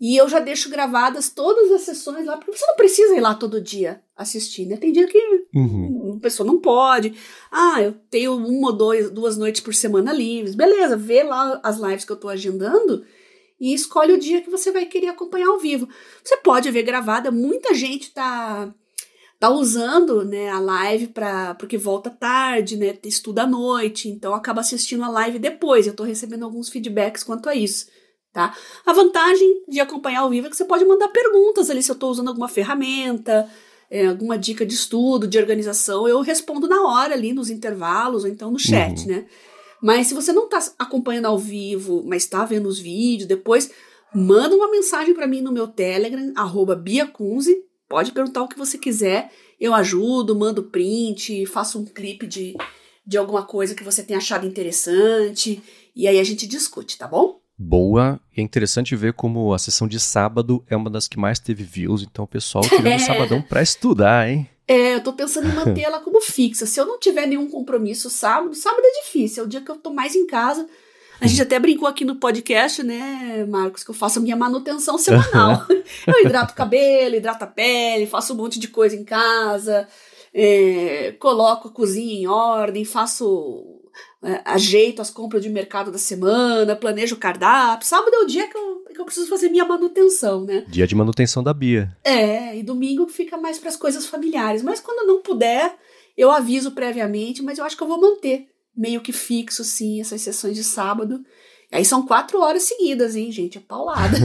Speaker 2: E eu já deixo gravadas todas as sessões lá, porque você não precisa ir lá todo dia assistir, né? Tem dia que uhum. a pessoa não pode. Ah, eu tenho uma ou dois, duas noites por semana livres. Beleza, vê lá as lives que eu tô agendando e escolhe o dia que você vai querer acompanhar ao vivo. Você pode ver gravada, muita gente tá, tá usando, né, a live pra, porque volta tarde, né, estuda à noite, então acaba assistindo a live depois. Eu tô recebendo alguns feedbacks quanto a isso. Tá? A vantagem de acompanhar ao vivo é que você pode mandar perguntas ali, se eu estou usando alguma ferramenta, é, alguma dica de estudo, de organização, eu respondo na hora ali, nos intervalos, ou então no chat, uhum. né? Mas se você não está acompanhando ao vivo, mas está vendo os vídeos, depois manda uma mensagem para mim no meu Telegram, arroba Bia Kunze, pode perguntar o que você quiser, eu ajudo, mando print, faço um clipe de, de alguma coisa que você tenha achado interessante, e aí a gente discute, tá bom?
Speaker 1: Boa, e é interessante ver como a sessão de sábado é uma das que mais teve views, então o pessoal tirando é. o sabadão pra estudar, hein?
Speaker 2: É, eu tô pensando em manter ela como fixa. Se eu não tiver nenhum compromisso sábado, sábado é difícil, é o dia que eu tô mais em casa. A gente até brincou aqui no podcast, né, Marcos, que eu faço a minha manutenção semanal. Eu hidrato o cabelo, hidrato a pele, faço um monte de coisa em casa, é, coloco a cozinha em ordem, faço... ajeito as compras de mercado da semana, planejo o cardápio. Sábado é o dia que eu, que eu preciso fazer minha manutenção, né?
Speaker 1: Dia de manutenção da Bia.
Speaker 2: É, e domingo fica mais para as coisas familiares. Mas quando não puder, eu aviso previamente, mas eu acho que eu vou manter meio que fixo, sim, essas sessões de sábado. E aí são quatro horas seguidas, hein, gente? É paulada.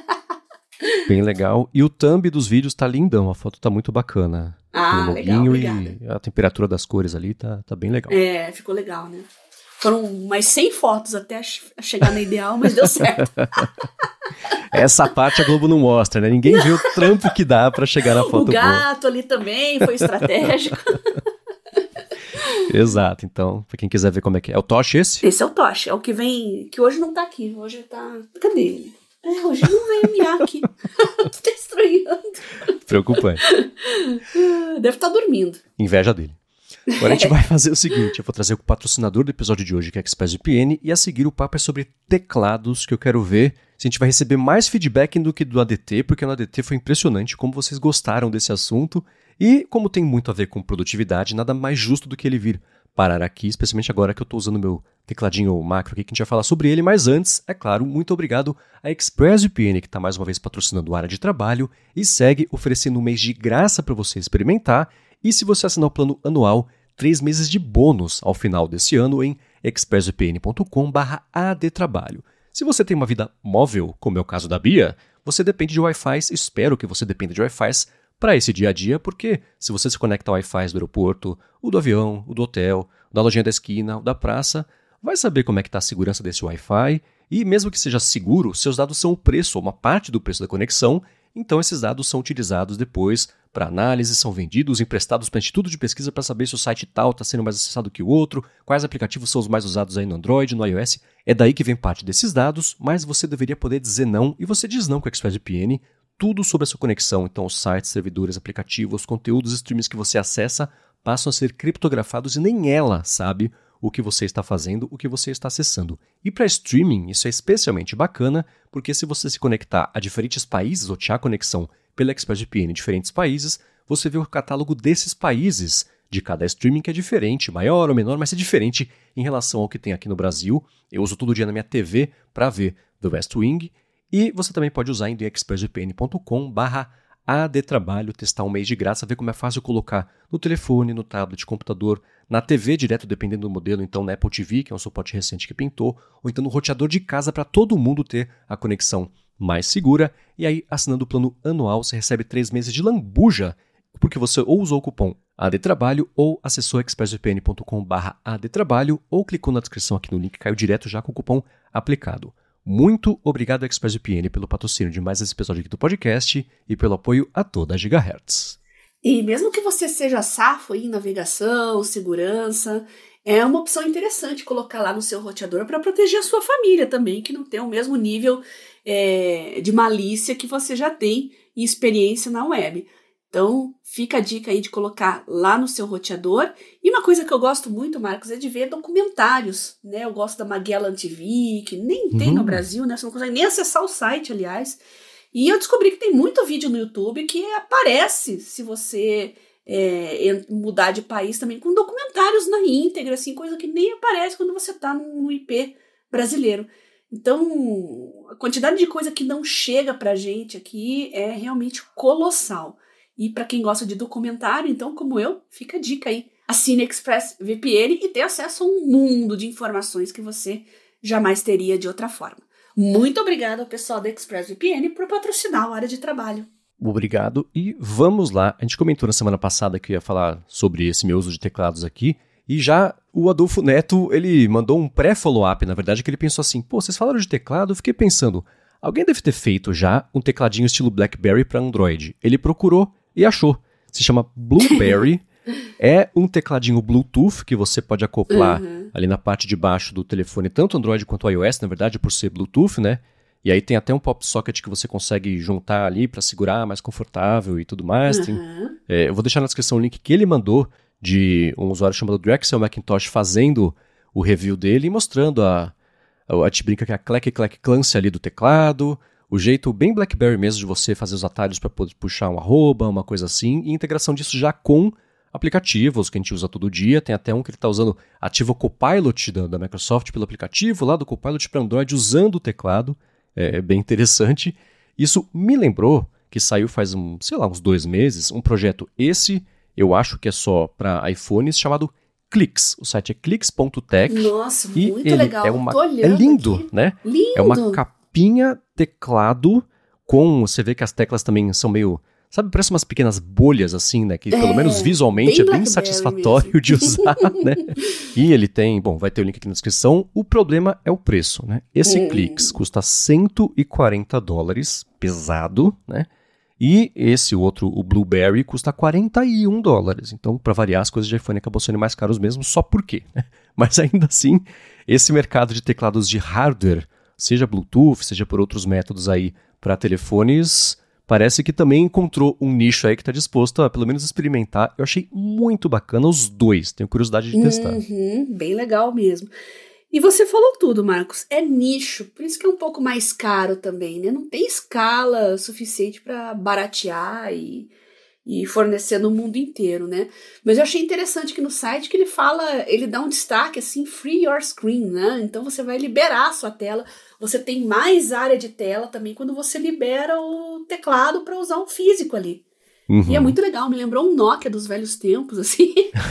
Speaker 1: Bem legal. E o thumb dos vídeos tá lindão, a foto tá muito bacana.
Speaker 2: Ah,
Speaker 1: o
Speaker 2: legal, obrigada.
Speaker 1: E a temperatura das cores ali tá, tá bem legal.
Speaker 2: É, ficou legal, né? Foram umas cem fotos até chegar na ideal, mas deu certo.
Speaker 1: Essa parte a Globo não mostra, né? Ninguém vê o trampo que dá pra chegar na foto boa.
Speaker 2: O gato boa. Ali também foi estratégico.
Speaker 1: Exato, então, pra quem quiser ver como é que é. É o Tosh esse?
Speaker 2: Esse é o Tosh, é o que vem, que hoje não tá aqui, hoje tá... Cadê ele? É, hoje não veio miar aqui. Tá estranhando.
Speaker 1: Preocupante.
Speaker 2: Deve estar dormindo.
Speaker 1: Inveja dele. Agora a gente vai fazer o seguinte, eu vou trazer o patrocinador do episódio de hoje, que é a ExpressVPN, e a seguir o papo é sobre teclados, que eu quero ver se a gente vai receber mais feedback do que do A D T, porque no A D T foi impressionante como vocês gostaram desse assunto, e como tem muito a ver com produtividade, nada mais justo do que ele vir parar aqui, especialmente agora que eu estou usando meu tecladinho macro aqui, que a gente vai falar sobre ele, mas antes, é claro, muito obrigado à ExpressVPN, que está mais uma vez patrocinando a área de trabalho e segue oferecendo um mês de graça para você experimentar, e se você assinar o plano anual, três meses de bônus ao final desse ano em expressvpn ponto com barra adtrabalho. Se você tem uma vida móvel, como é o caso da Bia, você depende de Wi-Fi, espero que você dependa de Wi-Fi para esse dia a dia, porque se você se conecta ao Wi-Fi do aeroporto, o do avião, o do hotel, o da lojinha da esquina, o da praça, vai saber como é que está a segurança desse Wi-Fi e mesmo que seja seguro, seus dados são o preço ou uma parte do preço da conexão, então esses dados são utilizados depois para análise, são vendidos, emprestados para instituto de pesquisa para saber se o site tal está sendo mais acessado que o outro, quais aplicativos são os mais usados aí no Android, no iOS. É daí que vem parte desses dados, mas você deveria poder dizer não, e você diz não com a ExpressVPN, tudo sobre a sua conexão. Então os sites, servidores, aplicativos, conteúdos, streams que você acessa passam a ser criptografados e nem ela sabe o que você está fazendo, o que você está acessando. E para streaming, isso é especialmente bacana, porque se você se conectar a diferentes países ou tiver conexão pela ExpressVPN em diferentes países, você vê o catálogo desses países, de cada streaming que é diferente, maior ou menor, mas é diferente em relação ao que tem aqui no Brasil. Eu uso todo dia na minha T V para ver The West Wing, e você também pode usar em expressvpn ponto com barra adtrabalho, testar um mês de graça, ver como é fácil colocar no telefone, no tablet, computador, na T V direto, dependendo do modelo, então na Apple T V, que é um suporte recente que pintou, ou então no roteador de casa para todo mundo ter a conexão mais segura. E aí, assinando o plano anual, você recebe três meses de lambuja, porque você ou usou o cupom ADTrabalho ou acessou expressvpn ponto com barra adtrabalho ou clicou na descrição aqui no link, caiu direto já com o cupom aplicado. Muito obrigado, ExpressVPN, pelo patrocínio de mais esse episódio aqui do podcast e pelo apoio a toda a Gigahertz.
Speaker 2: E mesmo que você seja safo em navegação, segurança, é uma opção interessante colocar lá no seu roteador para proteger a sua família também, que não tem o mesmo nível é, de malícia que você já tem em experiência na web. Então, fica a dica aí de colocar lá no seu roteador. E uma coisa que eu gosto muito, Marcos, é de ver documentários, né? Eu gosto da Magellan T V, que nem tem uhum. no Brasil, né? Você não consegue nem acessar o site, aliás. E eu descobri que tem muito vídeo no YouTube que aparece, se você é, mudar de país também, com documentários na íntegra, assim, coisa que nem aparece quando você tá no I P brasileiro. Então, a quantidade de coisa que não chega pra gente aqui é realmente colossal. E para quem gosta de documentário, então, como eu, fica a dica aí. Assine ExpressVPN e tenha acesso a um mundo de informações que você jamais teria de outra forma. Muito obrigada ao pessoal da ExpressVPN por patrocinar a área de trabalho.
Speaker 1: Obrigado. E vamos lá. A gente comentou na semana passada que ia falar sobre esse meu uso de teclados aqui. E já o Adolfo Neto, ele mandou um pré-follow-up, na verdade, que ele pensou assim, pô, vocês falaram de teclado, eu fiquei pensando, alguém deve ter feito já um tecladinho estilo BlackBerry para Android. Ele procurou e achou. Se chama Blueberry. É um tecladinho Bluetooth que você pode acoplar uhum. ali na parte de baixo do telefone, tanto Android quanto iOS, na verdade, por ser Bluetooth, né? E aí tem até um pop socket que você consegue juntar ali para segurar, mais confortável e tudo mais. Uhum. Tem, é, eu vou deixar na descrição o link que ele mandou de um usuário chamado Drexel Macintosh fazendo o review dele e mostrando a, a, a gente brinca que é a clack clack clance ali do teclado, o jeito bem BlackBerry mesmo de você fazer os atalhos para poder puxar um arroba, uma coisa assim, e integração disso já com aplicativos que a gente usa todo dia. Tem até um que ele está usando, ativa o Copilot da, da Microsoft pelo aplicativo lá do Copilot para Android usando o teclado. É, é bem interessante. Isso me lembrou que saiu faz, um, sei lá, uns dois meses, um projeto esse, eu acho que é só para iPhones, chamado Clix. O site é clix ponto tech.
Speaker 2: Nossa,
Speaker 1: e
Speaker 2: muito
Speaker 1: ele
Speaker 2: legal.
Speaker 1: É, uma,
Speaker 2: Tô olhando
Speaker 1: é lindo,
Speaker 2: aqui.
Speaker 1: né?
Speaker 2: Lindo.
Speaker 1: É uma capinha teclado com, você vê que as teclas também são meio... Sabe, parece umas pequenas bolhas assim, né? Que pelo é, menos visualmente bem é bem satisfatório mesmo. De usar, né? E ele tem, bom, vai ter o link aqui na descrição. O problema é o preço, né? Esse hum. Clix custa cento e quarenta dólares, pesado, né? E esse outro, o Blueberry, custa quarenta e um dólares. Então, para variar, as coisas de iPhone acabam sendo mais caros mesmo, só por quê? Né? Mas ainda assim, esse mercado de teclados de hardware, seja Bluetooth, seja por outros métodos aí para telefones... Parece que também encontrou um nicho aí que está disposto a pelo menos experimentar. Eu achei muito bacana os dois. Tenho curiosidade de testar.
Speaker 2: Uhum, bem legal mesmo. E você falou tudo, Marcos. É nicho, por isso que é um pouco mais caro também, né? Não tem escala suficiente para baratear e, e fornecer no mundo inteiro, né? Mas eu achei interessante que no site que ele fala, ele dá um destaque assim, free your screen, né? Então você vai liberar a sua tela. Você tem mais área de tela também quando você libera o teclado para usar um físico ali. Uhum. E é muito legal, me lembrou um Nokia dos velhos tempos, assim.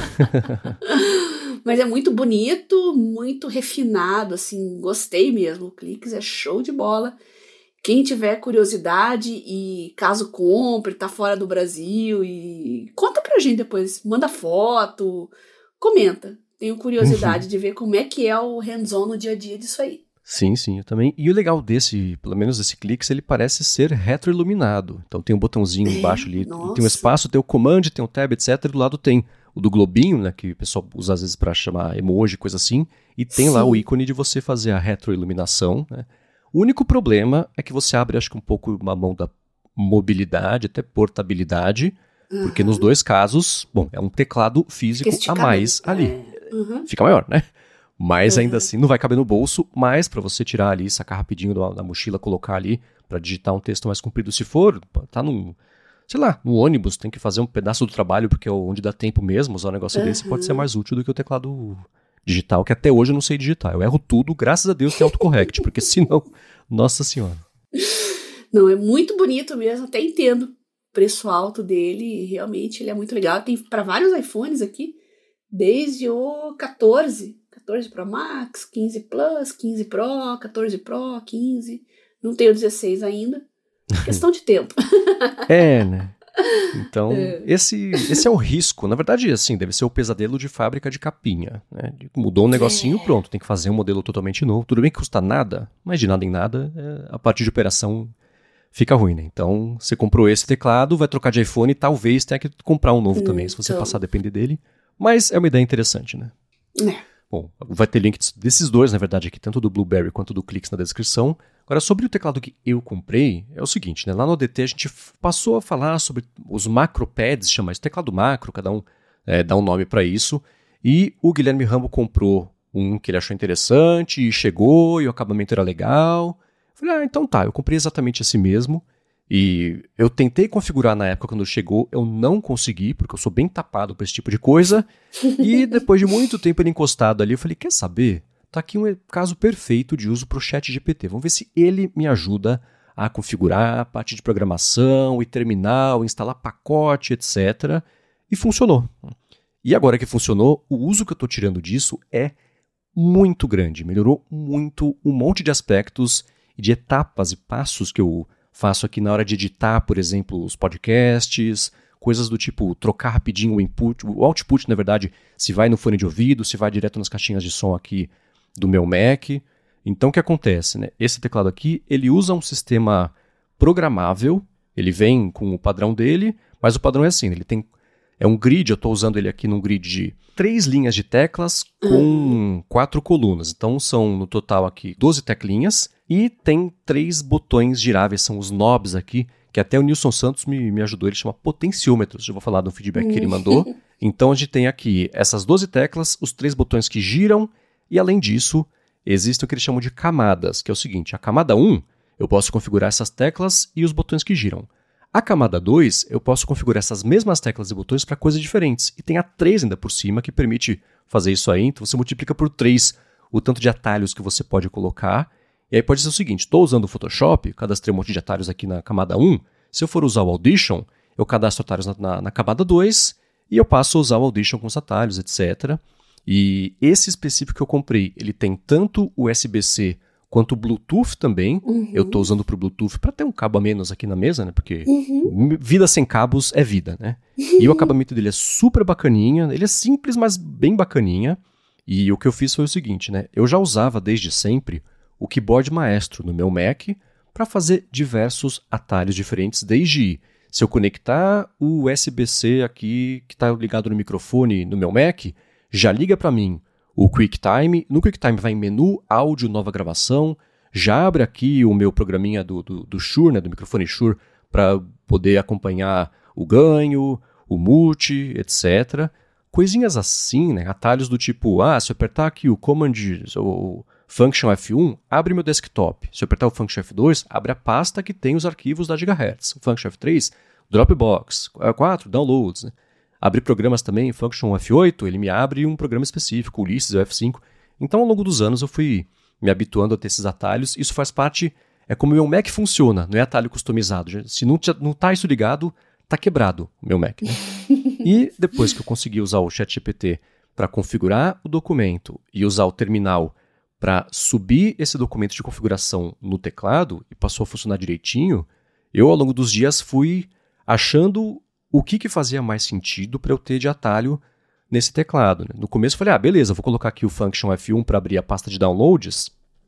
Speaker 2: Mas é muito bonito, muito refinado, assim, gostei mesmo. O Clix é show de bola. Quem tiver curiosidade e caso compre, tá fora do Brasil, e conta pra gente depois, manda foto, comenta. Tenho curiosidade uhum. de ver como é que é o hands-on no dia a dia disso aí.
Speaker 1: Sim, sim, eu também. E o legal desse, pelo menos desse Clix, ele parece ser retroiluminado. Então tem um botãozinho é, embaixo ali, nossa. Tem um espaço, tem o Command, tem o Tab, etcétera. E do lado tem o do globinho, né, que o pessoal usa às vezes para chamar emoji, coisa assim. E tem sim. lá o ícone de você fazer a retroiluminação, né. O único problema é que você abre, acho que um pouco uma mão da mobilidade, até portabilidade, uhum. porque nos dois casos, bom, é um teclado físico a mais ali. É. Uhum. Fica maior, né? Mas ainda uhum. assim não vai caber no bolso, mas para você tirar ali, sacar rapidinho da, da mochila, colocar ali para digitar um texto mais comprido, se for, tá num, sei lá, no ônibus, tem que fazer um pedaço do trabalho, porque é onde dá tempo mesmo, usar um negócio uhum. desse pode ser mais útil do que o teclado digital, que até hoje eu não sei digitar. Eu erro tudo, graças a Deus tem autocorrect, porque senão, nossa senhora.
Speaker 2: Não, é muito bonito mesmo, até entendo o preço alto dele, realmente ele é muito legal. Tem para vários iPhones aqui, desde o quatorze, quatorze Pro Max, quinze Plus, quinze Pro, quatorze Pro, quinze. Não tenho dezesseis ainda. Questão de tempo.
Speaker 1: É, né? Então, é. Esse, esse é o risco. Na verdade, assim, deve ser o pesadelo de fábrica de capinha, né? Mudou um negocinho, é. Pronto, tem que fazer um modelo totalmente novo. Tudo bem que custa nada, mas de nada em nada, é, a parte de operação fica ruim, né? Então, você comprou esse teclado, vai trocar de iPhone e talvez tenha que comprar um novo hum, também, se você então... passar a depender dele. Mas é uma ideia interessante, né?
Speaker 2: É.
Speaker 1: Bom, vai ter link desses dois, na verdade, aqui, tanto do Blueberry quanto do Clix na descrição. Agora, sobre o teclado que eu comprei, é o seguinte, né? Lá no A D T a gente passou a falar sobre os macropads, chama isso teclado macro, cada um é, dá um nome para isso. E o Guilherme Rambo comprou um que ele achou interessante, e chegou, e o acabamento era legal. Eu falei, ah, então tá, eu comprei exatamente esse mesmo. E eu tentei configurar na época quando chegou, eu não consegui, porque eu sou bem tapado para esse tipo de coisa. E depois de muito tempo ele encostado ali, eu falei, quer saber? Tá aqui um caso perfeito de uso para o ChatGPT. Vamos ver se ele me ajuda a configurar a parte de programação e terminal, instalar pacote, etcétera. E funcionou. E agora que funcionou, o uso que eu estou tirando disso é muito grande. Melhorou muito um monte de aspectos e de etapas e passos que eu faço aqui na hora de editar, por exemplo, os podcasts, coisas do tipo trocar rapidinho o input, o output, na verdade, se vai no fone de ouvido, se vai direto nas caixinhas de som aqui do meu Mac. Então, o que acontece, né? Esse teclado aqui, ele usa um sistema programável, ele vem com o padrão dele, mas o padrão é assim, ele tem, é um grid, eu estou usando ele aqui num grid de três linhas de teclas com uhum. quatro colunas. Então, são no total aqui doze teclinhas e tem três botões giráveis, são os knobs aqui, que até o Nilson Santos me, me ajudou, ele chama potenciômetros, eu vou falar do feedback que ele mandou. Então, a gente tem aqui essas doze teclas, os três botões que giram, e além disso, existe o que eles chamam de camadas, que é o seguinte, a camada um, eu posso configurar essas teclas e os botões que giram. A camada dois, eu posso configurar essas mesmas teclas e botões para coisas diferentes. E tem a três ainda por cima, que permite fazer isso aí. Então você multiplica por três o tanto de atalhos que você pode colocar. E aí pode ser o seguinte, estou usando o Photoshop, cadastrei um monte de atalhos aqui na camada um. Se eu for usar o Audition, eu cadastro atalhos na, na, na camada dois e eu passo a usar o Audition com os atalhos, etcétera. E esse específico que eu comprei, ele tem tanto o U S B C quanto o Bluetooth também. Uhum. Eu estou usando para o Bluetooth para ter um cabo a menos aqui na mesa, né? Porque uhum. vida sem cabos é vida, né? Uhum. E o acabamento dele é super bacaninha. Ele é simples, mas bem bacaninha. E o que eu fiz foi o seguinte, né? Eu já usava desde sempre o Keyboard Maestro no meu Mac para fazer diversos atalhos diferentes, desde se eu conectar o U S B C aqui que está ligado no microfone no meu Mac, já liga para mim o QuickTime. No QuickTime vai em menu, áudio, nova gravação. Já abre aqui o meu programinha do, do, do Shure, né, do microfone Shure, para poder acompanhar o ganho, o mute, etcétera. Coisinhas assim, né, atalhos do tipo, ah, se eu apertar aqui o Command, o Function F um, abre meu desktop. Se eu apertar o Function F dois, abre a pasta que tem os arquivos da Gigahertz. O Function F três, Dropbox. quatro, Downloads, né. Abre programas também, Function F oito, ele me abre um programa específico, Ulysses, o F cinco. Então, ao longo dos anos, eu fui me habituando a ter esses atalhos. Isso faz parte, é como o meu Mac funciona, não é atalho customizado. Se não está isso ligado, está quebrado o meu Mac. Né? E depois que eu consegui usar o ChatGPT para configurar o documento e usar o terminal para subir esse documento de configuração no teclado e passou a funcionar direitinho, eu, ao longo dos dias, fui achando o que, que fazia mais sentido para eu ter de atalho nesse teclado. Né? No começo eu falei, ah, beleza, vou colocar aqui o Function F um para abrir a pasta de downloads.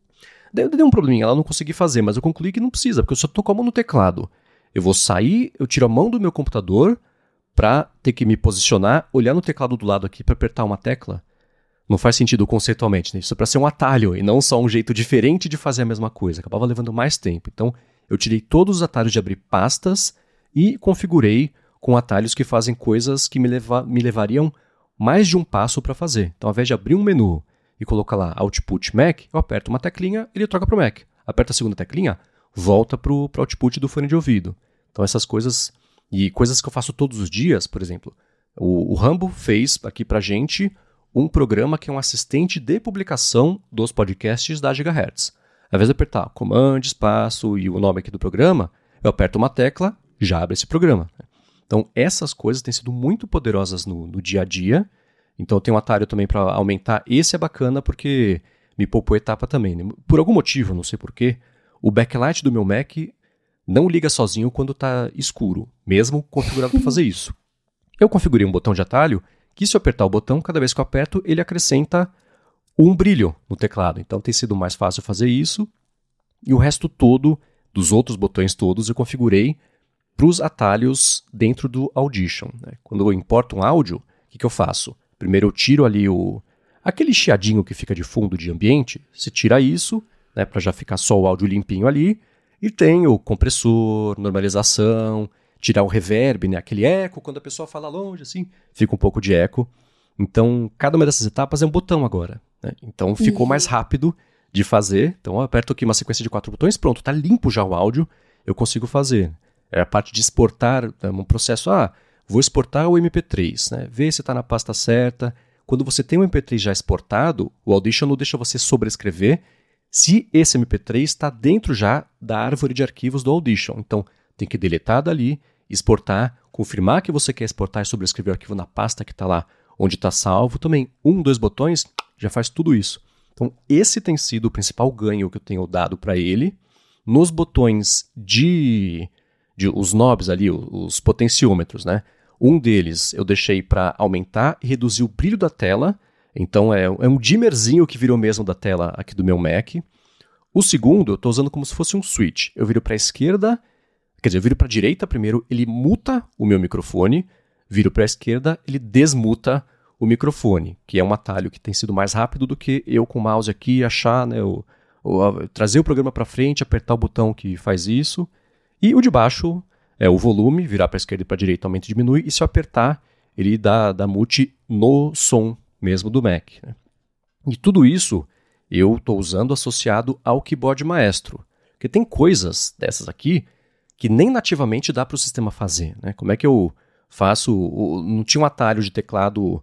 Speaker 1: Daí deu um probleminha, ela não consegui fazer, mas eu concluí que não precisa, porque eu só estou com a mão no teclado. Eu vou sair, eu tiro a mão do meu computador para ter que me posicionar, olhar no teclado do lado aqui para apertar uma tecla. Não faz sentido conceitualmente, né? Isso é para ser um atalho e não só um jeito diferente de fazer a mesma coisa. Acabava levando mais tempo. Então, eu tirei todos os atalhos de abrir pastas e configurei com atalhos que fazem coisas que me, leva, me levariam mais de um passo para fazer. Então, ao invés de abrir um menu e colocar lá Output Mac, eu aperto uma teclinha e ele troca para o Mac. Aperta a segunda teclinha, volta para o Output do fone de ouvido. Então, essas coisas, e coisas que eu faço todos os dias, por exemplo, o, o Rambo fez aqui para a gente um programa que é um assistente de publicação dos podcasts da Gigahertz. Ao invés de apertar Command, espaço e o nome aqui do programa, eu aperto uma tecla, já abre esse programa. Então, essas coisas têm sido muito poderosas no, no dia a dia. Então, eu tenho um atalho também para aumentar. Esse é bacana porque me poupou etapa também. Né? Por algum motivo, não sei porquê, o backlight do meu Mac não liga sozinho quando está escuro, mesmo configurado para fazer isso. Eu configurei um botão de atalho que, se eu apertar o botão, cada vez que eu aperto, ele acrescenta um brilho no teclado. Então, tem sido mais fácil fazer isso. E o resto todo, dos outros botões todos, eu configurei para os atalhos dentro do Audition. Né? Quando eu importo um áudio, o que, que eu faço? Primeiro eu tiro ali o aquele chiadinho que fica de fundo de ambiente, você tira isso, né, para já ficar só o áudio limpinho ali, e tem o compressor, normalização, tirar o reverb, né, aquele eco, quando a pessoa fala longe, assim, fica um pouco de eco. Então, cada uma dessas etapas é um botão agora. Né? Então, ficou uhum. mais rápido de fazer. Então, eu aperto aqui uma sequência de quatro botões, pronto, está limpo já o áudio, eu consigo fazer. é a parte de exportar, é um processo, ah, vou exportar o M P três, né? Ver se está na pasta certa. Quando você tem o M P três já exportado, o Audition não deixa você sobrescrever se esse M P três está dentro já da árvore de arquivos do Audition. Então, tem que deletar dali, exportar, confirmar que você quer exportar e sobrescrever o arquivo na pasta que está lá onde está salvo. Também, um, dois botões, já faz tudo isso. Então, esse tem sido o principal ganho que eu tenho dado para ele. Nos botões de, de... os knobs ali, os potenciômetros, né? Um deles eu deixei para aumentar e reduzir o brilho da tela. Então, é, é um dimmerzinho que virou mesmo da tela aqui do meu Mac. O segundo, eu estou usando como se fosse um switch. Eu viro para a esquerda, quer dizer, eu viro para a direita primeiro, ele muta o meu microfone. Viro para a esquerda, ele desmuta o microfone, que é um atalho que tem sido mais rápido do que eu com o mouse aqui achar, né, o, o, trazer o programa para frente, apertar o botão que faz isso. E o de baixo é o volume, virar para a esquerda e para a direita aumenta e diminui, e se eu apertar, ele dá, dá mute no som mesmo do Mac. Né? E tudo isso eu estou usando associado ao Keyboard Maestro, porque tem coisas dessas aqui que nem nativamente dá para o sistema fazer. Né? Como é que eu faço... Não tinha um atalho de teclado...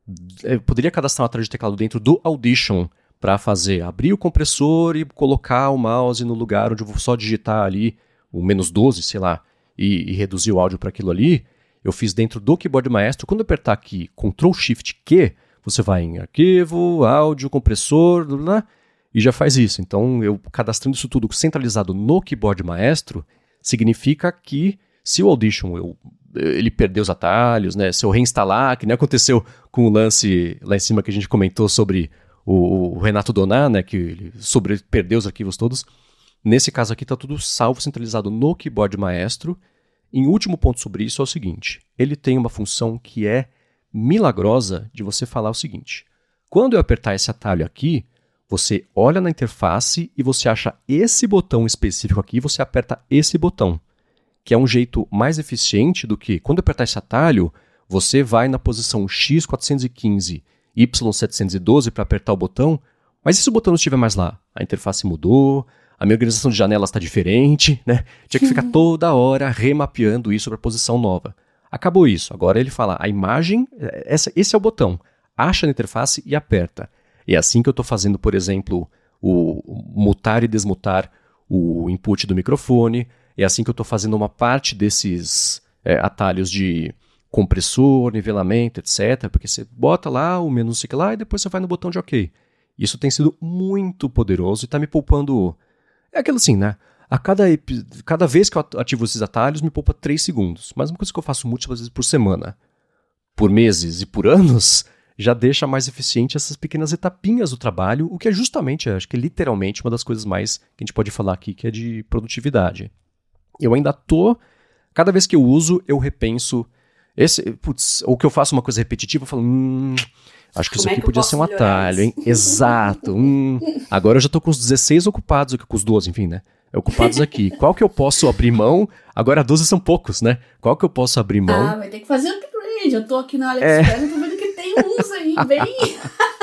Speaker 1: Eu poderia cadastrar um atalho de teclado dentro do Audition para fazer, abrir o compressor e colocar o mouse no lugar onde eu vou só digitar ali o menos doze, sei lá, e, e reduzir o áudio para aquilo ali. Eu fiz dentro do Keyboard Maestro. Quando eu apertar aqui control shift Q, você vai em arquivo, áudio, compressor, blá, blá, e já faz isso. Então, eu cadastrando isso tudo centralizado no Keyboard Maestro, significa que se o Audition eu ele perdeu os atalhos, né? Se eu reinstalar, que nem aconteceu com o lance lá em cima que a gente comentou sobre o, o Renato Donat, né? Que ele sobre, perdeu os arquivos todos. Nesse caso aqui está tudo salvo, centralizado no Keyboard Maestro. Em último ponto sobre isso é o seguinte, ele tem uma função que é milagrosa de você falar o seguinte, quando eu apertar esse atalho aqui, você olha na interface e você acha esse botão específico aqui e você aperta esse botão, que é um jeito mais eficiente do que, quando eu apertar esse atalho, você vai na posição X quatrocentos e quinze, Y setecentos e doze para apertar o botão, mas e se o botão não estiver mais lá? A interface mudou, a minha organização de janelas está diferente, né? Tinha que ficar toda hora remapeando isso para a posição nova. Acabou isso, agora ele fala, a imagem, essa, esse é o botão, acha na interface e aperta. É assim que eu estou fazendo, por exemplo, o mutar e desmutar o input do microfone. É assim que eu estou fazendo uma parte desses é, atalhos de compressor, nivelamento, etcétera. Porque você bota lá o menu sei lá e depois você vai no botão de OK. Isso tem sido muito poderoso e está me poupando... É aquilo assim, né? A cada, cada vez que eu ativo esses atalhos me poupa três segundos. Mas uma coisa que eu faço múltiplas vezes por semana, por meses e por anos, já deixa mais eficiente essas pequenas etapinhas do trabalho, o que é justamente, acho que é literalmente uma das coisas mais que a gente pode falar aqui, que é de produtividade. Eu ainda tô, cada vez que eu uso, eu repenso, esse, putz, ou que eu faço uma coisa repetitiva, eu falo, hum, acho que
Speaker 2: Como
Speaker 1: isso aqui
Speaker 2: é que
Speaker 1: podia ser um atalho, hein? Exato. hum, agora eu já tô com os dezesseis ocupados, com os doze, enfim, né? Ocupados aqui. Qual que eu posso abrir mão? Agora doze são poucos, né? Qual que eu posso abrir mão?
Speaker 2: Ah, vai ter que fazer upgrade. Eu tô aqui no AliExpress e é. tô vendo que tem uns aí, bem...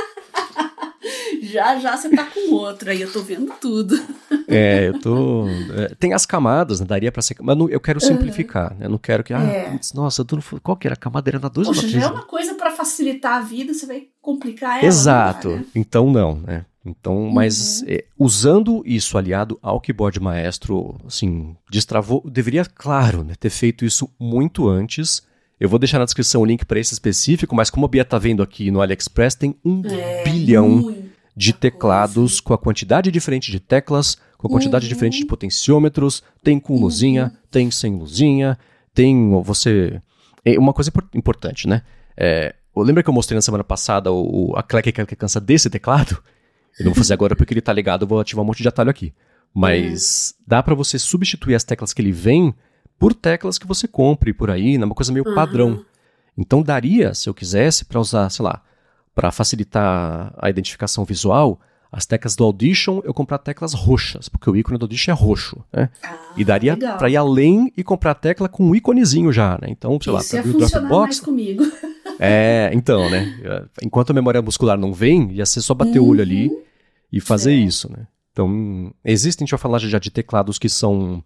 Speaker 2: Já, já você tá com outro aí, eu tô vendo tudo.
Speaker 1: É, eu tô... É, tem as camadas, né? Daria pra ser... Mas não, eu quero simplificar, né? Eu não quero que... Ah,
Speaker 2: é.
Speaker 1: putz, nossa, tô no... qual que era? A camada era na dois ou na três?
Speaker 2: Já é uma coisa pra facilitar a vida, você vai complicar ela.
Speaker 1: Exato.
Speaker 2: Não dá, né? Então
Speaker 1: não, né? Então, mas uhum. é, usando isso aliado ao Keyboard Maestro, assim, destravou... Deveria, claro, né, ter feito isso muito antes. Eu vou deixar na descrição o link para esse específico, mas como a Bia tá vendo aqui no AliExpress, tem um é, bilhão de teclados coisa. Com a quantidade diferente de teclas, com a quantidade uhum. diferente de potenciômetros, tem com luzinha, uhum. tem sem luzinha, tem você... É uma coisa importante, né? É, lembra que eu mostrei na semana passada o, a Clack que cansa desse teclado? Eu não vou fazer agora porque ele tá ligado, eu vou ativar um monte de atalho aqui. Mas uhum. dá para você substituir as teclas que ele vem por teclas que você compre por aí, né? Uma coisa meio uhum. padrão. Então daria, se eu quisesse, para usar, sei lá, para facilitar a identificação visual, as teclas do Audition, eu comprar teclas roxas, porque o ícone do Audition é roxo, né? Ah, e daria para ir além e comprar a tecla com um íconezinho já, né? Então, sei lá,
Speaker 2: para abrir o Dropbox. Mais comigo.
Speaker 1: É, então, né? Enquanto a memória muscular não vem, ia ser só bater uhum. o olho ali e fazer é. isso, né? Então, existem, a gente vai falar já de teclados que são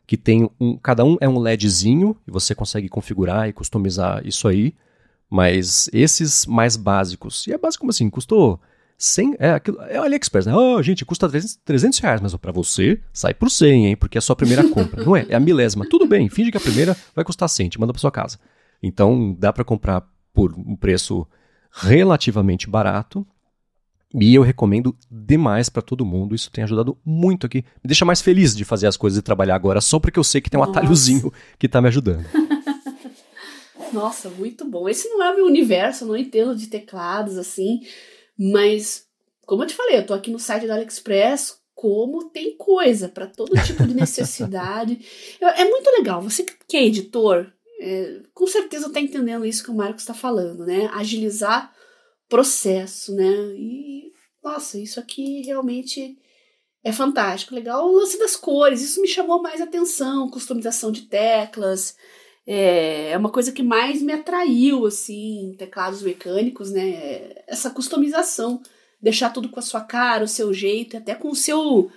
Speaker 1: que tem um, cada um é um LEDzinho, e você consegue configurar e customizar isso aí, mas esses mais básicos, e é básico como assim, custou cem, é, aquilo, é o AliExpress, né? Oh, gente, custa trezentos reais, mas para você sai por cem, hein, porque é a sua primeira compra, não é? É a milésima, tudo bem, finge que a primeira vai custar cem, te manda para sua casa. Então dá para comprar por um preço relativamente barato, e eu recomendo demais para todo mundo, isso tem ajudado muito aqui, me deixa mais feliz de fazer as coisas e trabalhar agora, só porque eu sei que tem um
Speaker 2: Nossa.
Speaker 1: atalhozinho que tá me ajudando.
Speaker 2: Nossa, muito bom. Esse não é o meu universo, eu não entendo de teclados, assim, mas, como eu te falei, eu tô aqui no site da AliExpress, como tem coisa para todo tipo de necessidade. É muito legal, você que é editor, é, com certeza tá entendendo isso que o Marcos está falando, né? Agilizar processo, né? E, nossa, isso aqui realmente é fantástico. Legal o lance das cores, isso me chamou mais atenção, customização de teclas, é, é uma coisa que mais me atraiu, assim, teclados mecânicos, né? Essa customização, deixar tudo com a sua cara, o seu jeito, até com o seu...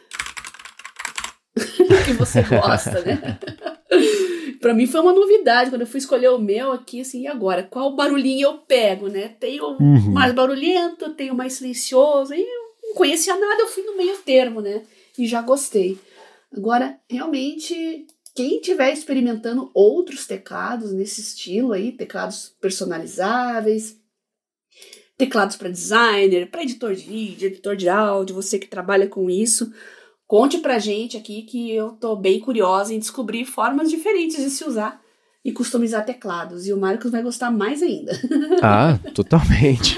Speaker 2: que você gosta, né? Pra mim foi uma novidade, quando eu fui escolher o meu aqui, assim, e agora? Qual barulhinho eu pego, né? Tem o uhum. mais barulhento, tem o mais silencioso, aí eu não conhecia nada, eu fui no meio termo, né? E já gostei. Agora, realmente, quem estiver experimentando outros teclados nesse estilo aí, teclados personalizáveis, teclados para designer, para editor de vídeo, editor de áudio, você que trabalha com isso, conte pra gente aqui que eu tô bem curiosa em descobrir formas diferentes de se usar e customizar teclados. E o Marcos vai gostar mais ainda.
Speaker 1: Ah, totalmente.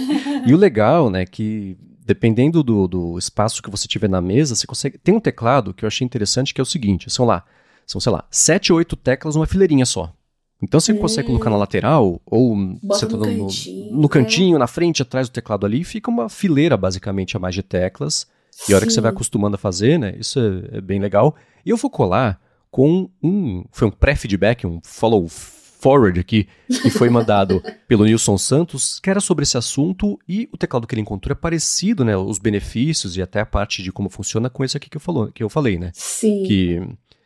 Speaker 1: E o legal, né, que dependendo do, do espaço que você tiver na mesa, você consegue... Tem um teclado que eu achei interessante que é o seguinte, são lá, são, sei lá, sete, oito teclas numa fileirinha só. Então você hum. consegue colocar na lateral, ou você tá no, no cantinho, no cantinho é. na frente, atrás do teclado ali, fica uma fileira basicamente a mais de teclas. E a hora que você vai acostumando a fazer, né, isso é, é bem legal. E eu vou colar com um, foi um pré-feedback, um follow forward aqui, que foi mandado pelo Nilson Santos, que era sobre esse assunto, e o teclado que ele encontrou é parecido, né, os benefícios e até a parte de como funciona com esse aqui que eu, falou, que eu falei, né.
Speaker 2: Sim.
Speaker 1: Que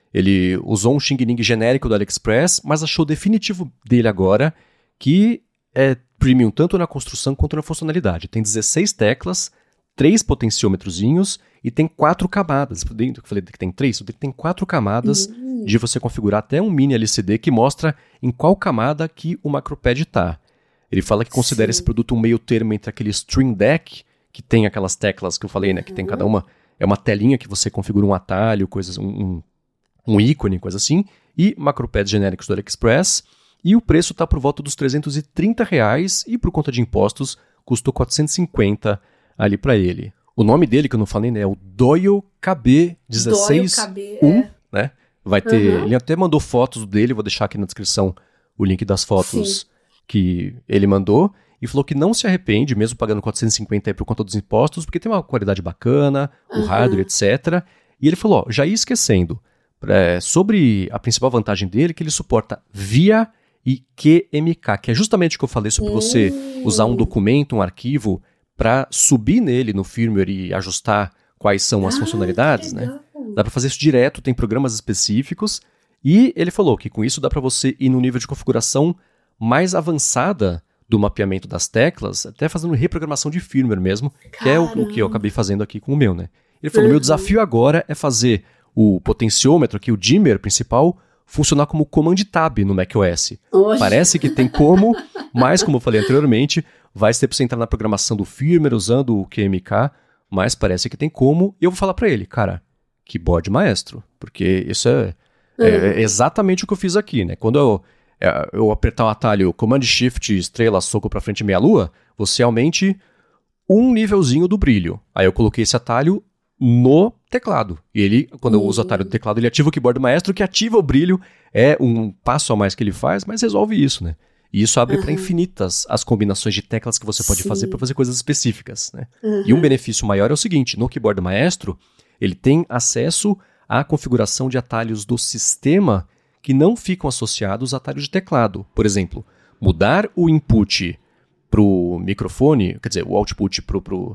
Speaker 1: ele usou um Xing Ling genérico do AliExpress, mas achou o definitivo dele agora, que é premium tanto na construção quanto na funcionalidade. Tem dezesseis teclas, três potenciômetrozinhos e tem quatro camadas. Eu falei que tem três, tem quatro camadas uhum. de você configurar até um mini L C D que mostra em qual camada que o Macropad está. Ele fala que considera Sim. esse produto um meio termo entre aquele Stream Deck, que tem aquelas teclas que eu falei, né, que uhum. tem cada uma, é uma telinha que você configura um atalho, coisas, um, um, um ícone, coisa assim, e Macropads genéricos do AliExpress, e o preço está por volta dos trezentos e trinta reais, e por conta de impostos custou quatrocentos e cinquenta reais ali para ele. O nome dele, que eu não falei, né, é o Doyle K B um seis um, é. né? Vai ter, uhum. ele até mandou fotos dele, vou deixar aqui na descrição o link das fotos Sim. que ele mandou, e falou que não se arrepende, mesmo pagando quatrocentos e cinquenta aí por conta dos impostos, porque tem uma qualidade bacana, o uhum. hardware, etcétera. E ele falou, ó, já ia esquecendo, é, sobre a principal vantagem dele, que ele suporta V I A e Q M K, que é justamente o que eu falei sobre uhum. você usar um documento, um arquivo, para subir nele no firmware e ajustar quais são as ah, funcionalidades, né? Dá para fazer isso direto, tem programas específicos, e ele falou que com isso dá para você ir no nível de configuração mais avançada do mapeamento das teclas, até fazendo reprogramação de firmware mesmo, Caramba. que é o, o que eu acabei fazendo aqui com o meu, né? Ele falou, uhum. meu desafio agora é fazer o potenciômetro, aqui o dimmer principal, funcionar como Command Tab no macOS. Oi. Parece que tem como, mas como eu falei anteriormente, vai ser para você entrar na programação do firmware usando o Q M K, mas parece que tem como, e eu vou falar para ele, cara, que bode maestro, porque isso é, uhum. é exatamente o que eu fiz aqui, né? Quando eu, eu apertar o atalho Command Shift, estrela, soco para frente, meia lua, você aumente um nívelzinho do brilho. Aí eu coloquei esse atalho no teclado. E ele, quando uhum. eu uso o atalho do teclado, ele ativa o keyboard maestro, que ativa o brilho, é um passo a mais que ele faz, mas resolve isso, né? E isso abre uhum. para infinitas as combinações de teclas que você pode Sim. fazer para fazer coisas específicas, né? Uhum. E um benefício maior é o seguinte, no keyboard maestro, ele tem acesso à configuração de atalhos do sistema que não ficam associados a atalhos de teclado. Por exemplo, mudar o input para o microfone, quer dizer, o output para o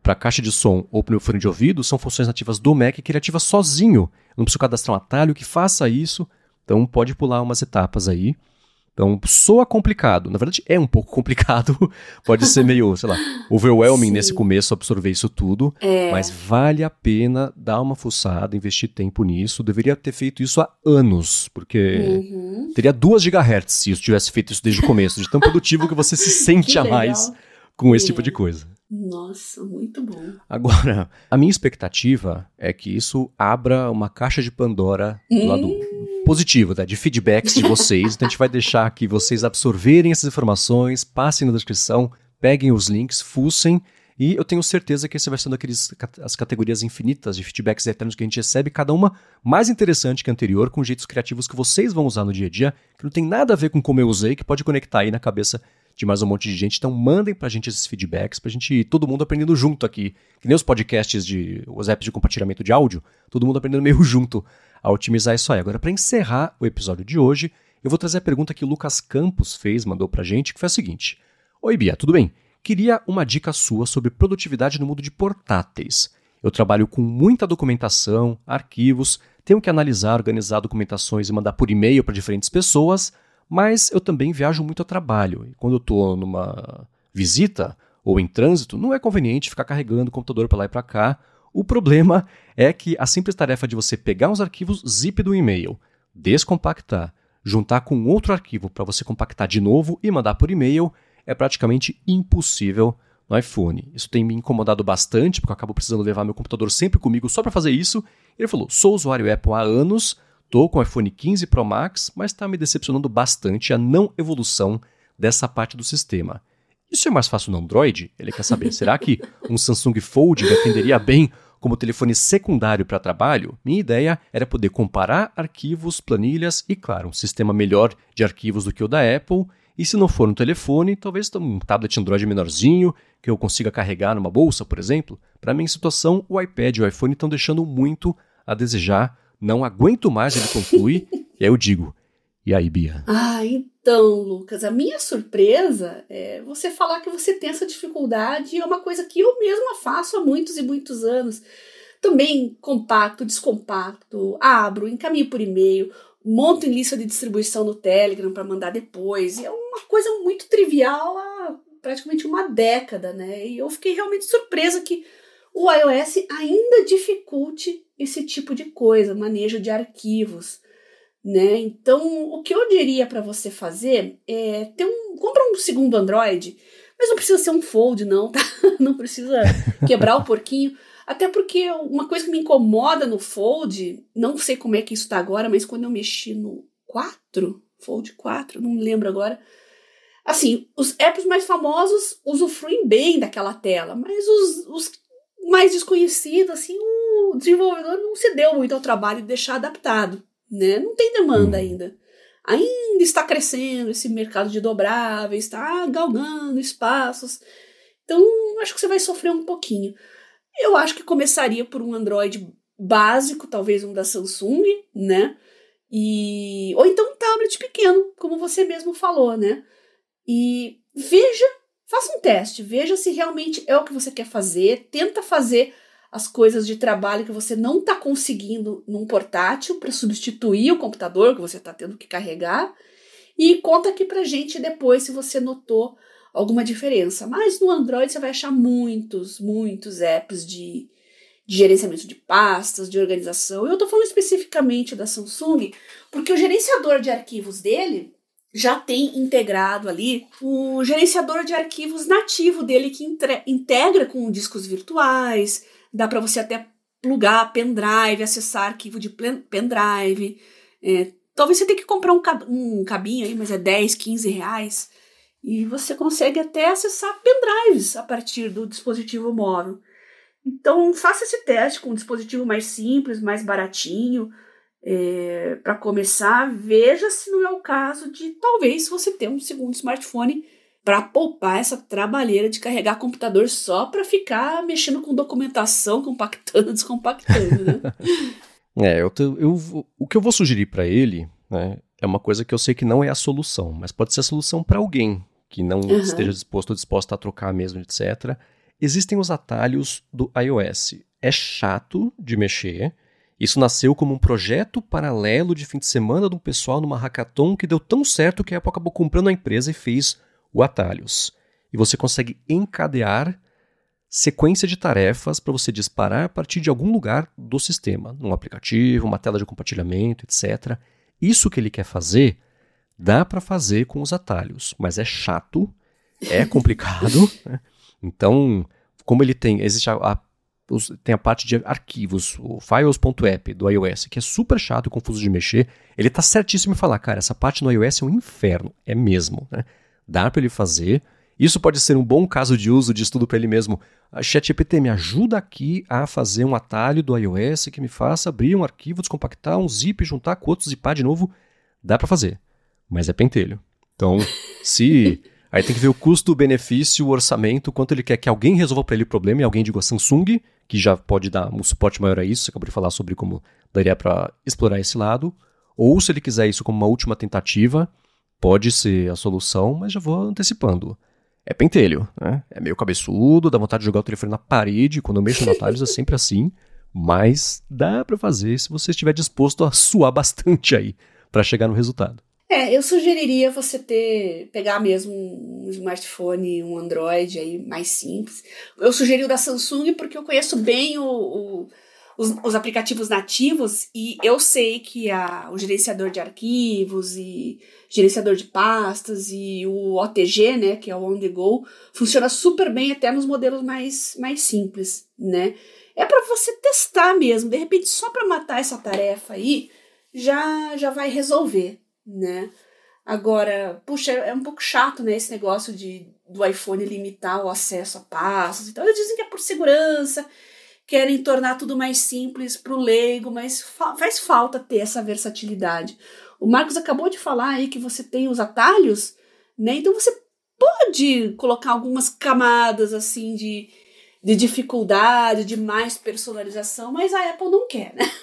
Speaker 1: para caixa de som ou para o meu fone de ouvido são funções nativas do Mac que ele ativa sozinho. Eu não preciso cadastrar um atalho que faça isso. Então pode pular umas etapas aí. Então soa complicado. Na verdade é um pouco complicado. Pode ser meio, sei lá, overwhelming Sim. nesse começo absorver isso tudo.
Speaker 2: É.
Speaker 1: Mas vale a pena dar uma fuçada, investir tempo nisso. Deveria ter feito isso há anos. Porque
Speaker 2: uhum.
Speaker 1: teria duas gigahertz se eu tivesse feito isso desde o começo. De tão produtivo que você se sente a mais com esse é. tipo de coisa.
Speaker 2: Nossa, muito bom.
Speaker 1: Agora, a minha expectativa é que isso abra uma caixa de Pandora do hum. lado positivo, tá? De feedbacks de vocês. Então a gente vai deixar aqui vocês absorverem essas informações, passem na descrição, peguem os links, fuçem. E eu tenho certeza que esse vai sendo aqueles, as categorias infinitas de feedbacks eternos que a gente recebe, cada uma mais interessante que a anterior, com jeitos criativos que vocês vão usar no dia a dia, que não tem nada a ver com como eu usei, que pode conectar aí na cabeça de mais um monte de gente. Então mandem pra gente esses feedbacks, pra gente ir todo mundo aprendendo junto aqui. Que nem os podcasts, de, os apps de compartilhamento de áudio, todo mundo aprendendo meio junto a otimizar isso aí. Agora, pra encerrar o episódio de hoje, eu vou trazer a pergunta que o Lucas Campos fez, mandou pra gente, que foi a seguinte. Oi, Bia, tudo bem? Queria uma dica sua sobre produtividade no mundo de portáteis. Eu trabalho com muita documentação, arquivos, tenho que analisar, organizar documentações e mandar por e-mail para diferentes pessoas, mas eu também viajo muito a trabalho. E quando eu estou numa visita ou em trânsito, não é conveniente ficar carregando o computador para lá e para cá. O problema é que a simples tarefa de você pegar uns arquivos zip do e-mail, descompactar, juntar com outro arquivo para você compactar de novo e mandar por e-mail é praticamente impossível no iPhone. Isso tem me incomodado bastante, porque eu acabo precisando levar meu computador sempre comigo só para fazer isso. Ele falou, sou usuário Apple há anos, estou com o iPhone quinze Pro Max, mas está me decepcionando bastante a não evolução dessa parte do sistema. Isso é mais fácil no Android? Ele quer saber, será que um Samsung Fold me atenderia bem como telefone secundário para trabalho? Minha ideia era poder comparar arquivos, planilhas e, claro, um sistema melhor de arquivos do que o da Apple. E se não for no telefone, talvez um tablet Android menorzinho, que eu consiga carregar numa bolsa, por exemplo. Para minha situação, o iPad e o iPhone estão deixando muito a desejar. Não aguento mais, ele conclui. E aí eu digo, e aí, Bia?
Speaker 2: Ah, então, Lucas, a minha surpresa é você falar que você tem essa dificuldade. É uma coisa que eu mesma faço há muitos e muitos anos. Também compacto, descompacto, abro, encaminho por e-mail, monto em lista de distribuição no Telegram para mandar depois. E é uma coisa muito trivial há praticamente uma década, né? E eu fiquei realmente surpresa que o iOS ainda dificulte esse tipo de coisa, manejo de arquivos, né? Então, o que eu diria para você fazer é ter um, compra um segundo Android, mas não precisa ser um Fold, não, tá? Não precisa quebrar o porquinho. Até porque uma coisa que me incomoda no Fold, não sei como é que isso tá agora, mas quando eu mexi no quatro, Fold quatro, não me lembro agora, assim, os apps mais famosos usufruem bem daquela tela, mas os, os mais desconhecidos, assim, o desenvolvedor não se deu muito ao trabalho de deixar adaptado, né? Não tem demanda ainda. Ainda está crescendo esse mercado de dobráveis, está galgando espaços, então acho que você vai sofrer um pouquinho. Eu acho que começaria por um Android básico, talvez um da Samsung, né? E, ou então um tablet pequeno, como você mesmo falou, né? E veja, faça um teste, veja se realmente é o que você quer fazer, tenta fazer as coisas de trabalho que você não está conseguindo num portátil para substituir o computador que você está tendo que carregar e conta aqui pra gente depois se você notou alguma diferença. Mas no Android você vai achar muitos, muitos apps de, de gerenciamento de pastas, de organização. Eu estou falando especificamente da Samsung, porque o gerenciador de arquivos dele já tem integrado ali o gerenciador de arquivos nativo dele, que entre, integra com discos virtuais, dá para você até plugar pendrive, acessar arquivo de pendrive. É, talvez você tenha que comprar um, um cabinho aí, mas é dez, quinze reais. E você consegue até acessar pendrives a partir do dispositivo móvel. Então, faça esse teste com um dispositivo mais simples, mais baratinho. É, para começar, veja se não é o caso de, talvez, você ter um segundo smartphone para poupar essa trabalheira de carregar computador só para ficar mexendo com documentação, compactando, descompactando, né?
Speaker 1: é, eu, eu, o que eu vou sugerir para ele, né, é uma coisa que eu sei que não é a solução, mas pode ser a solução para alguém que não uhum. esteja disposto ou disposta a trocar mesmo, etcétera. existem os atalhos do iOS. É chato de mexer. Isso nasceu como um projeto paralelo de fim de semana de um pessoal numa hackathon que deu tão certo que a Apple acabou comprando a empresa e fez o Atalhos. E você consegue encadear sequência de tarefas para você disparar a partir de algum lugar do sistema, num aplicativo, uma tela de compartilhamento, etcétera. Isso que ele quer fazer, dá para fazer com os atalhos, mas é chato, é complicado. Né? Então, como ele tem, existe a, a, os, tem a parte de arquivos, o files.app do iOS, que é super chato e confuso de mexer, ele tá certíssimo em falar, cara, essa parte no iOS é um inferno, é mesmo. Né? Dá para ele fazer. Isso pode ser um bom caso de uso de estudo para ele mesmo. A ChatGPT me ajuda aqui a fazer um atalho do iOS que me faça abrir um arquivo, descompactar um zip, juntar com outro, zipar de novo. Dá para fazer, mas é pentelho. Então, se... Aí tem que ver o custo, o benefício, o orçamento, quanto ele quer que alguém resolva para ele o problema, e alguém diga a Samsung, que já pode dar um suporte maior a isso, você acabou de falar sobre como daria para explorar esse lado, ou se ele quiser isso como uma última tentativa, pode ser a solução, mas já vou antecipando. É pentelho, né? É meio cabeçudo, dá vontade de jogar o telefone na parede, quando eu mexo no atalhos é sempre assim, mas dá para fazer se você estiver disposto a suar bastante aí para chegar no resultado.
Speaker 2: É, eu sugeriria você ter, pegar mesmo um smartphone, um Android aí mais simples. Eu sugeri o da Samsung porque eu conheço bem o, o, os, os aplicativos nativos e eu sei que a, o gerenciador de arquivos e gerenciador de pastas e o O T G, né, que é o On The Go, funciona super bem até nos modelos mais, mais simples, né? É para você testar mesmo, de repente só para matar essa tarefa aí, já, já vai resolver. Né? Agora, puxa, é um pouco chato, né, esse negócio de, do iPhone limitar o acesso a passos. Então, eles dizem que é por segurança, querem tornar tudo mais simples para o leigo, mas fa- faz falta ter essa versatilidade. O Marcos acabou de falar aí que você tem os atalhos, né? Então você pode colocar algumas camadas assim de, de dificuldade, de mais personalização, mas a Apple não quer, né?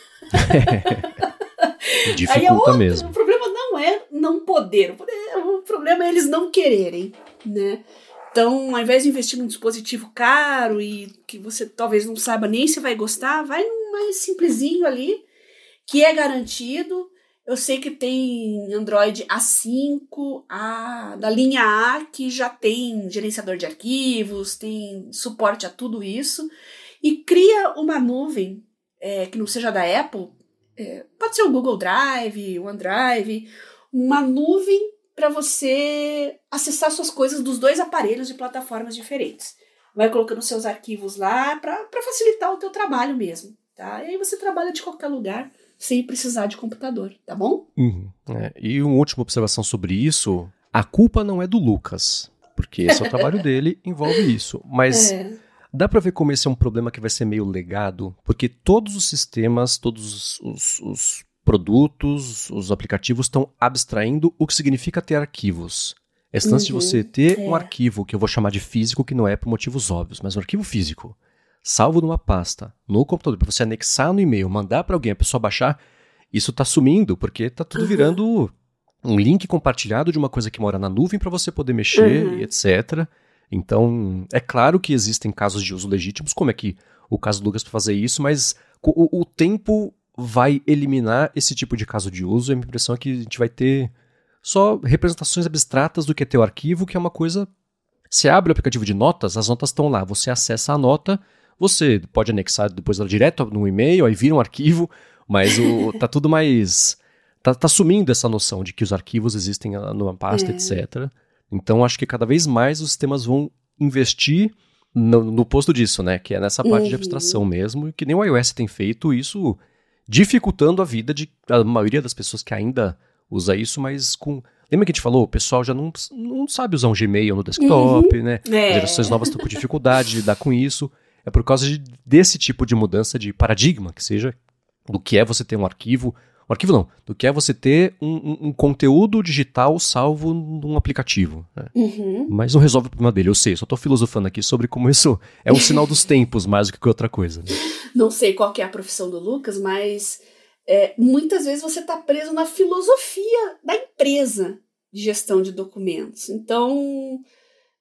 Speaker 1: Dificulta
Speaker 2: Aí é outro,
Speaker 1: mesmo.
Speaker 2: O problema não é não poder, o, poder, o problema é eles não quererem, né? Então, ao invés de investir num dispositivo caro e que você talvez não saiba nem se vai gostar, vai num mais simplesinho ali, que é garantido. Eu sei que tem Android A cinco, a, da linha A, que já tem gerenciador de arquivos, tem suporte a tudo isso, e cria uma nuvem é, que não seja da Apple. É, pode ser o Google Drive, o OneDrive, uma nuvem para você acessar suas coisas dos dois aparelhos de plataformas diferentes. Vai colocando seus arquivos lá para facilitar o teu trabalho mesmo, tá? E aí você trabalha de qualquer lugar sem precisar de computador, tá bom?
Speaker 1: Uhum, é. E uma última observação sobre isso, a culpa não é do Lucas, porque esse é o trabalho dele, envolve isso, mas...
Speaker 2: É.
Speaker 1: Dá pra ver como esse é um problema que vai ser meio legado, porque todos os sistemas, todos os, os produtos, os aplicativos estão abstraindo o que significa ter arquivos. Esse lance de você ter
Speaker 2: é.
Speaker 1: um arquivo, que eu vou chamar de físico, que não é por motivos óbvios, mas um arquivo físico, salvo numa pasta, no computador, para você anexar no e-mail, mandar para alguém, a pessoa baixar, isso tá sumindo, porque tá tudo virando um link compartilhado de uma coisa que mora na nuvem para você poder mexer
Speaker 2: Uhum.
Speaker 1: e etcétera. Então, é claro que existem casos de uso legítimos, como é que o caso do Lucas para fazer isso, mas o, o tempo vai eliminar esse tipo de caso de uso. A minha impressão é que a gente vai ter só representações abstratas do que é ter o arquivo, que é uma coisa... Você abre o aplicativo de notas, as notas estão lá, você acessa a nota, você pode anexar depois ela direto no e-mail, aí vira um arquivo, mas o, tá tudo mais... Tá, tá sumindo essa noção de que os arquivos existem numa pasta,
Speaker 2: É.
Speaker 1: etcétera. Então, acho que cada vez mais os sistemas vão investir no, no posto disso, né? Que é nessa parte
Speaker 2: Uhum.
Speaker 1: de abstração mesmo, e que nem o iOS tem feito isso, dificultando a vida de a maioria das pessoas que ainda usa isso, mas com... Lembra que a gente falou? O pessoal já não, não sabe usar um Gmail no desktop,
Speaker 2: Uhum.
Speaker 1: né?
Speaker 2: É.
Speaker 1: As gerações novas estão com dificuldade de lidar com isso. É por causa de, desse tipo de mudança de paradigma, que seja do que é você ter um arquivo... Um arquivo não, do que é você ter um, um, um conteúdo digital salvo num aplicativo. Né?
Speaker 2: Uhum.
Speaker 1: Mas não resolve o problema dele, eu sei, só tô filosofando aqui sobre como isso é um sinal dos tempos mais do que outra coisa. Né?
Speaker 2: Não sei qual que é a profissão do Lucas, mas é, muitas vezes você está preso na filosofia da empresa de gestão de documentos. Então,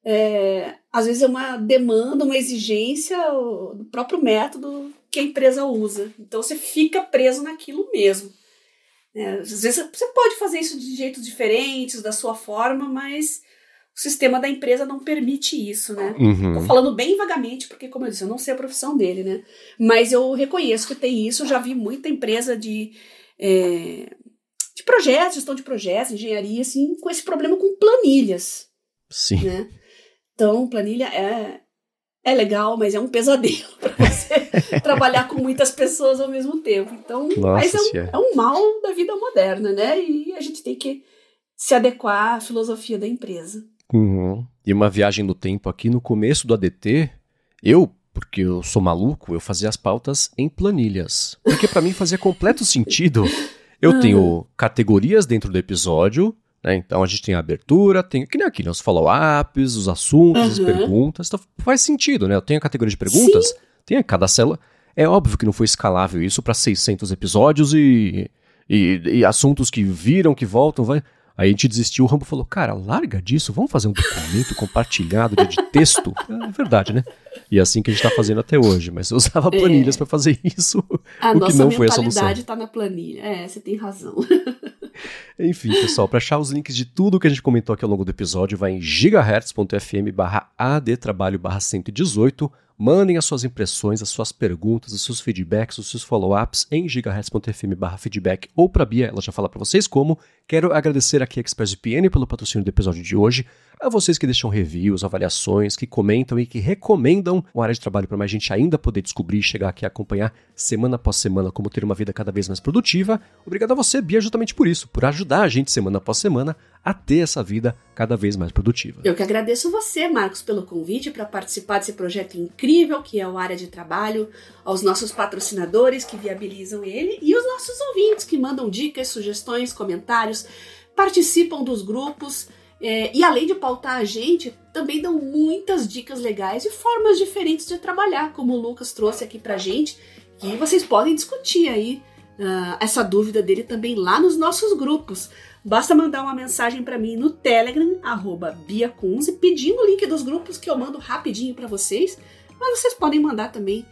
Speaker 2: é, às vezes é uma demanda, uma exigência do próprio método que a empresa usa. Então você fica preso naquilo mesmo. É, às vezes você pode fazer isso de jeitos diferentes, da sua forma, mas o sistema da empresa não permite isso, né?
Speaker 1: Uhum.
Speaker 2: Tô falando bem vagamente, porque, como eu disse, eu não sei a profissão dele, né? Mas eu reconheço que tem isso, eu já vi muita empresa de, é, de projetos, gestão de projetos, engenharia, assim, com esse problema com planilhas.
Speaker 1: Sim.
Speaker 2: Né? Então, planilha é, é legal, mas é um pesadelo para você trabalhar com muitas pessoas ao mesmo tempo. Então,
Speaker 1: Nossa,
Speaker 2: mas é um, é um mal da vida moderna, né? E a gente tem que se adequar à filosofia da empresa.
Speaker 1: Uhum. E uma viagem no tempo aqui no começo do A D T, eu, porque eu sou maluco, eu fazia as pautas em planilhas. Porque para mim fazia completo sentido. Eu tenho categorias dentro do episódio, né? Então a gente tem a abertura, tem que nem aqui, né? Os follow-ups, os assuntos, uhum. as perguntas. Então faz sentido, né? Eu tenho a categoria de perguntas, Sim. tem a cada célula. É óbvio que não foi escalável isso para seiscentos episódios e, e, e assuntos que viram, que voltam, vai... Aí a gente desistiu, o Rambo falou, cara, larga disso, vamos fazer um documento compartilhado de texto. É verdade, né? E é assim que a gente tá fazendo até hoje, mas eu usava planilhas é. para fazer isso,
Speaker 2: a
Speaker 1: o que não foi a solução.
Speaker 2: A mentalidade tá na planilha, é, você tem razão.
Speaker 1: Enfim, pessoal, para achar os links de tudo que a gente comentou aqui ao longo do episódio, vai em gigahertz.fm barra adtrabalho barra 118. Mandem as suas impressões, as suas perguntas, os seus feedbacks, os seus follow-ups em gigahertz.fm barra feedback ou para a Bia, ela já fala para vocês como. Quero agradecer aqui a ExpressVPN pelo patrocínio do episódio de hoje, a vocês que deixam reviews, avaliações, que comentam e que recomendam uma área de trabalho para mais gente ainda poder descobrir e chegar aqui a acompanhar semana após semana como ter uma vida cada vez mais produtiva. Obrigado a você, Bia, justamente por isso, por ajudar a gente semana após semana a ter essa vida cada vez mais produtiva.
Speaker 2: Eu que agradeço você, Marcos, pelo convite para participar desse projeto incrível que é o Área de Trabalho, aos nossos patrocinadores que viabilizam ele e os nossos ouvintes que mandam dicas, sugestões, comentários, participam dos grupos é, e além de pautar a gente, também dão muitas dicas legais e formas diferentes de trabalhar, como o Lucas trouxe aqui pra gente, que vocês podem discutir aí uh, essa dúvida dele também lá nos nossos grupos. Basta mandar uma mensagem para mim no Telegram, arroba biacunze, pedindo o link dos grupos que eu mando rapidinho para vocês. Mas vocês podem mandar também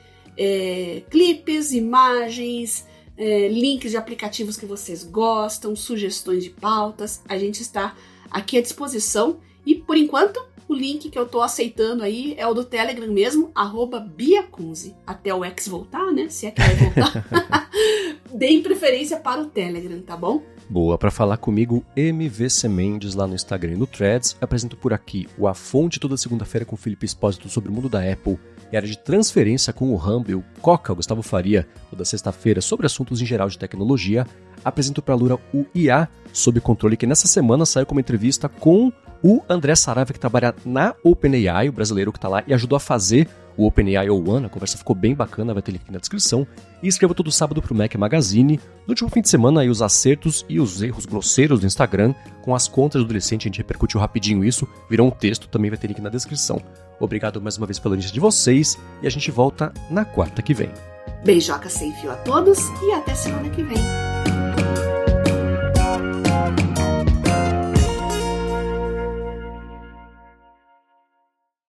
Speaker 2: é, clipes, imagens, é, links de aplicativos que vocês gostam, sugestões de pautas. A gente está aqui à disposição. E, por enquanto, o link que eu estou aceitando aí é o do Telegram mesmo, arroba biacunze. Até o X voltar, né? Se é que vai voltar. Deem preferência para o Telegram, tá bom?
Speaker 1: Boa, para falar comigo, M V C Mendes lá no Instagram e no Threads. Apresento por aqui o A Fonte toda segunda-feira com o Felipe Espósito sobre o mundo da Apple e área de transferência com o Rambo e o Coca, o Gustavo Faria, toda sexta-feira sobre assuntos em geral de tecnologia. Apresento para a Lura o I A sob controle, que nessa semana saiu com uma entrevista com o André Saravia, que trabalha na OpenAI, o brasileiro que está lá e ajudou a fazer o OpenAI O One. A conversa ficou bem bacana, vai ter link na descrição. E escrevo todo sábado pro Mac Magazine. No último fim de semana, aí, os acertos e os erros grosseiros do Instagram com as contas do adolescente. A gente repercutiu rapidinho isso, virou um texto, também vai ter link na descrição. Obrigado mais uma vez pela audiência de vocês e a gente volta na quarta que vem.
Speaker 2: Beijoca sem fio a todos e até semana que vem.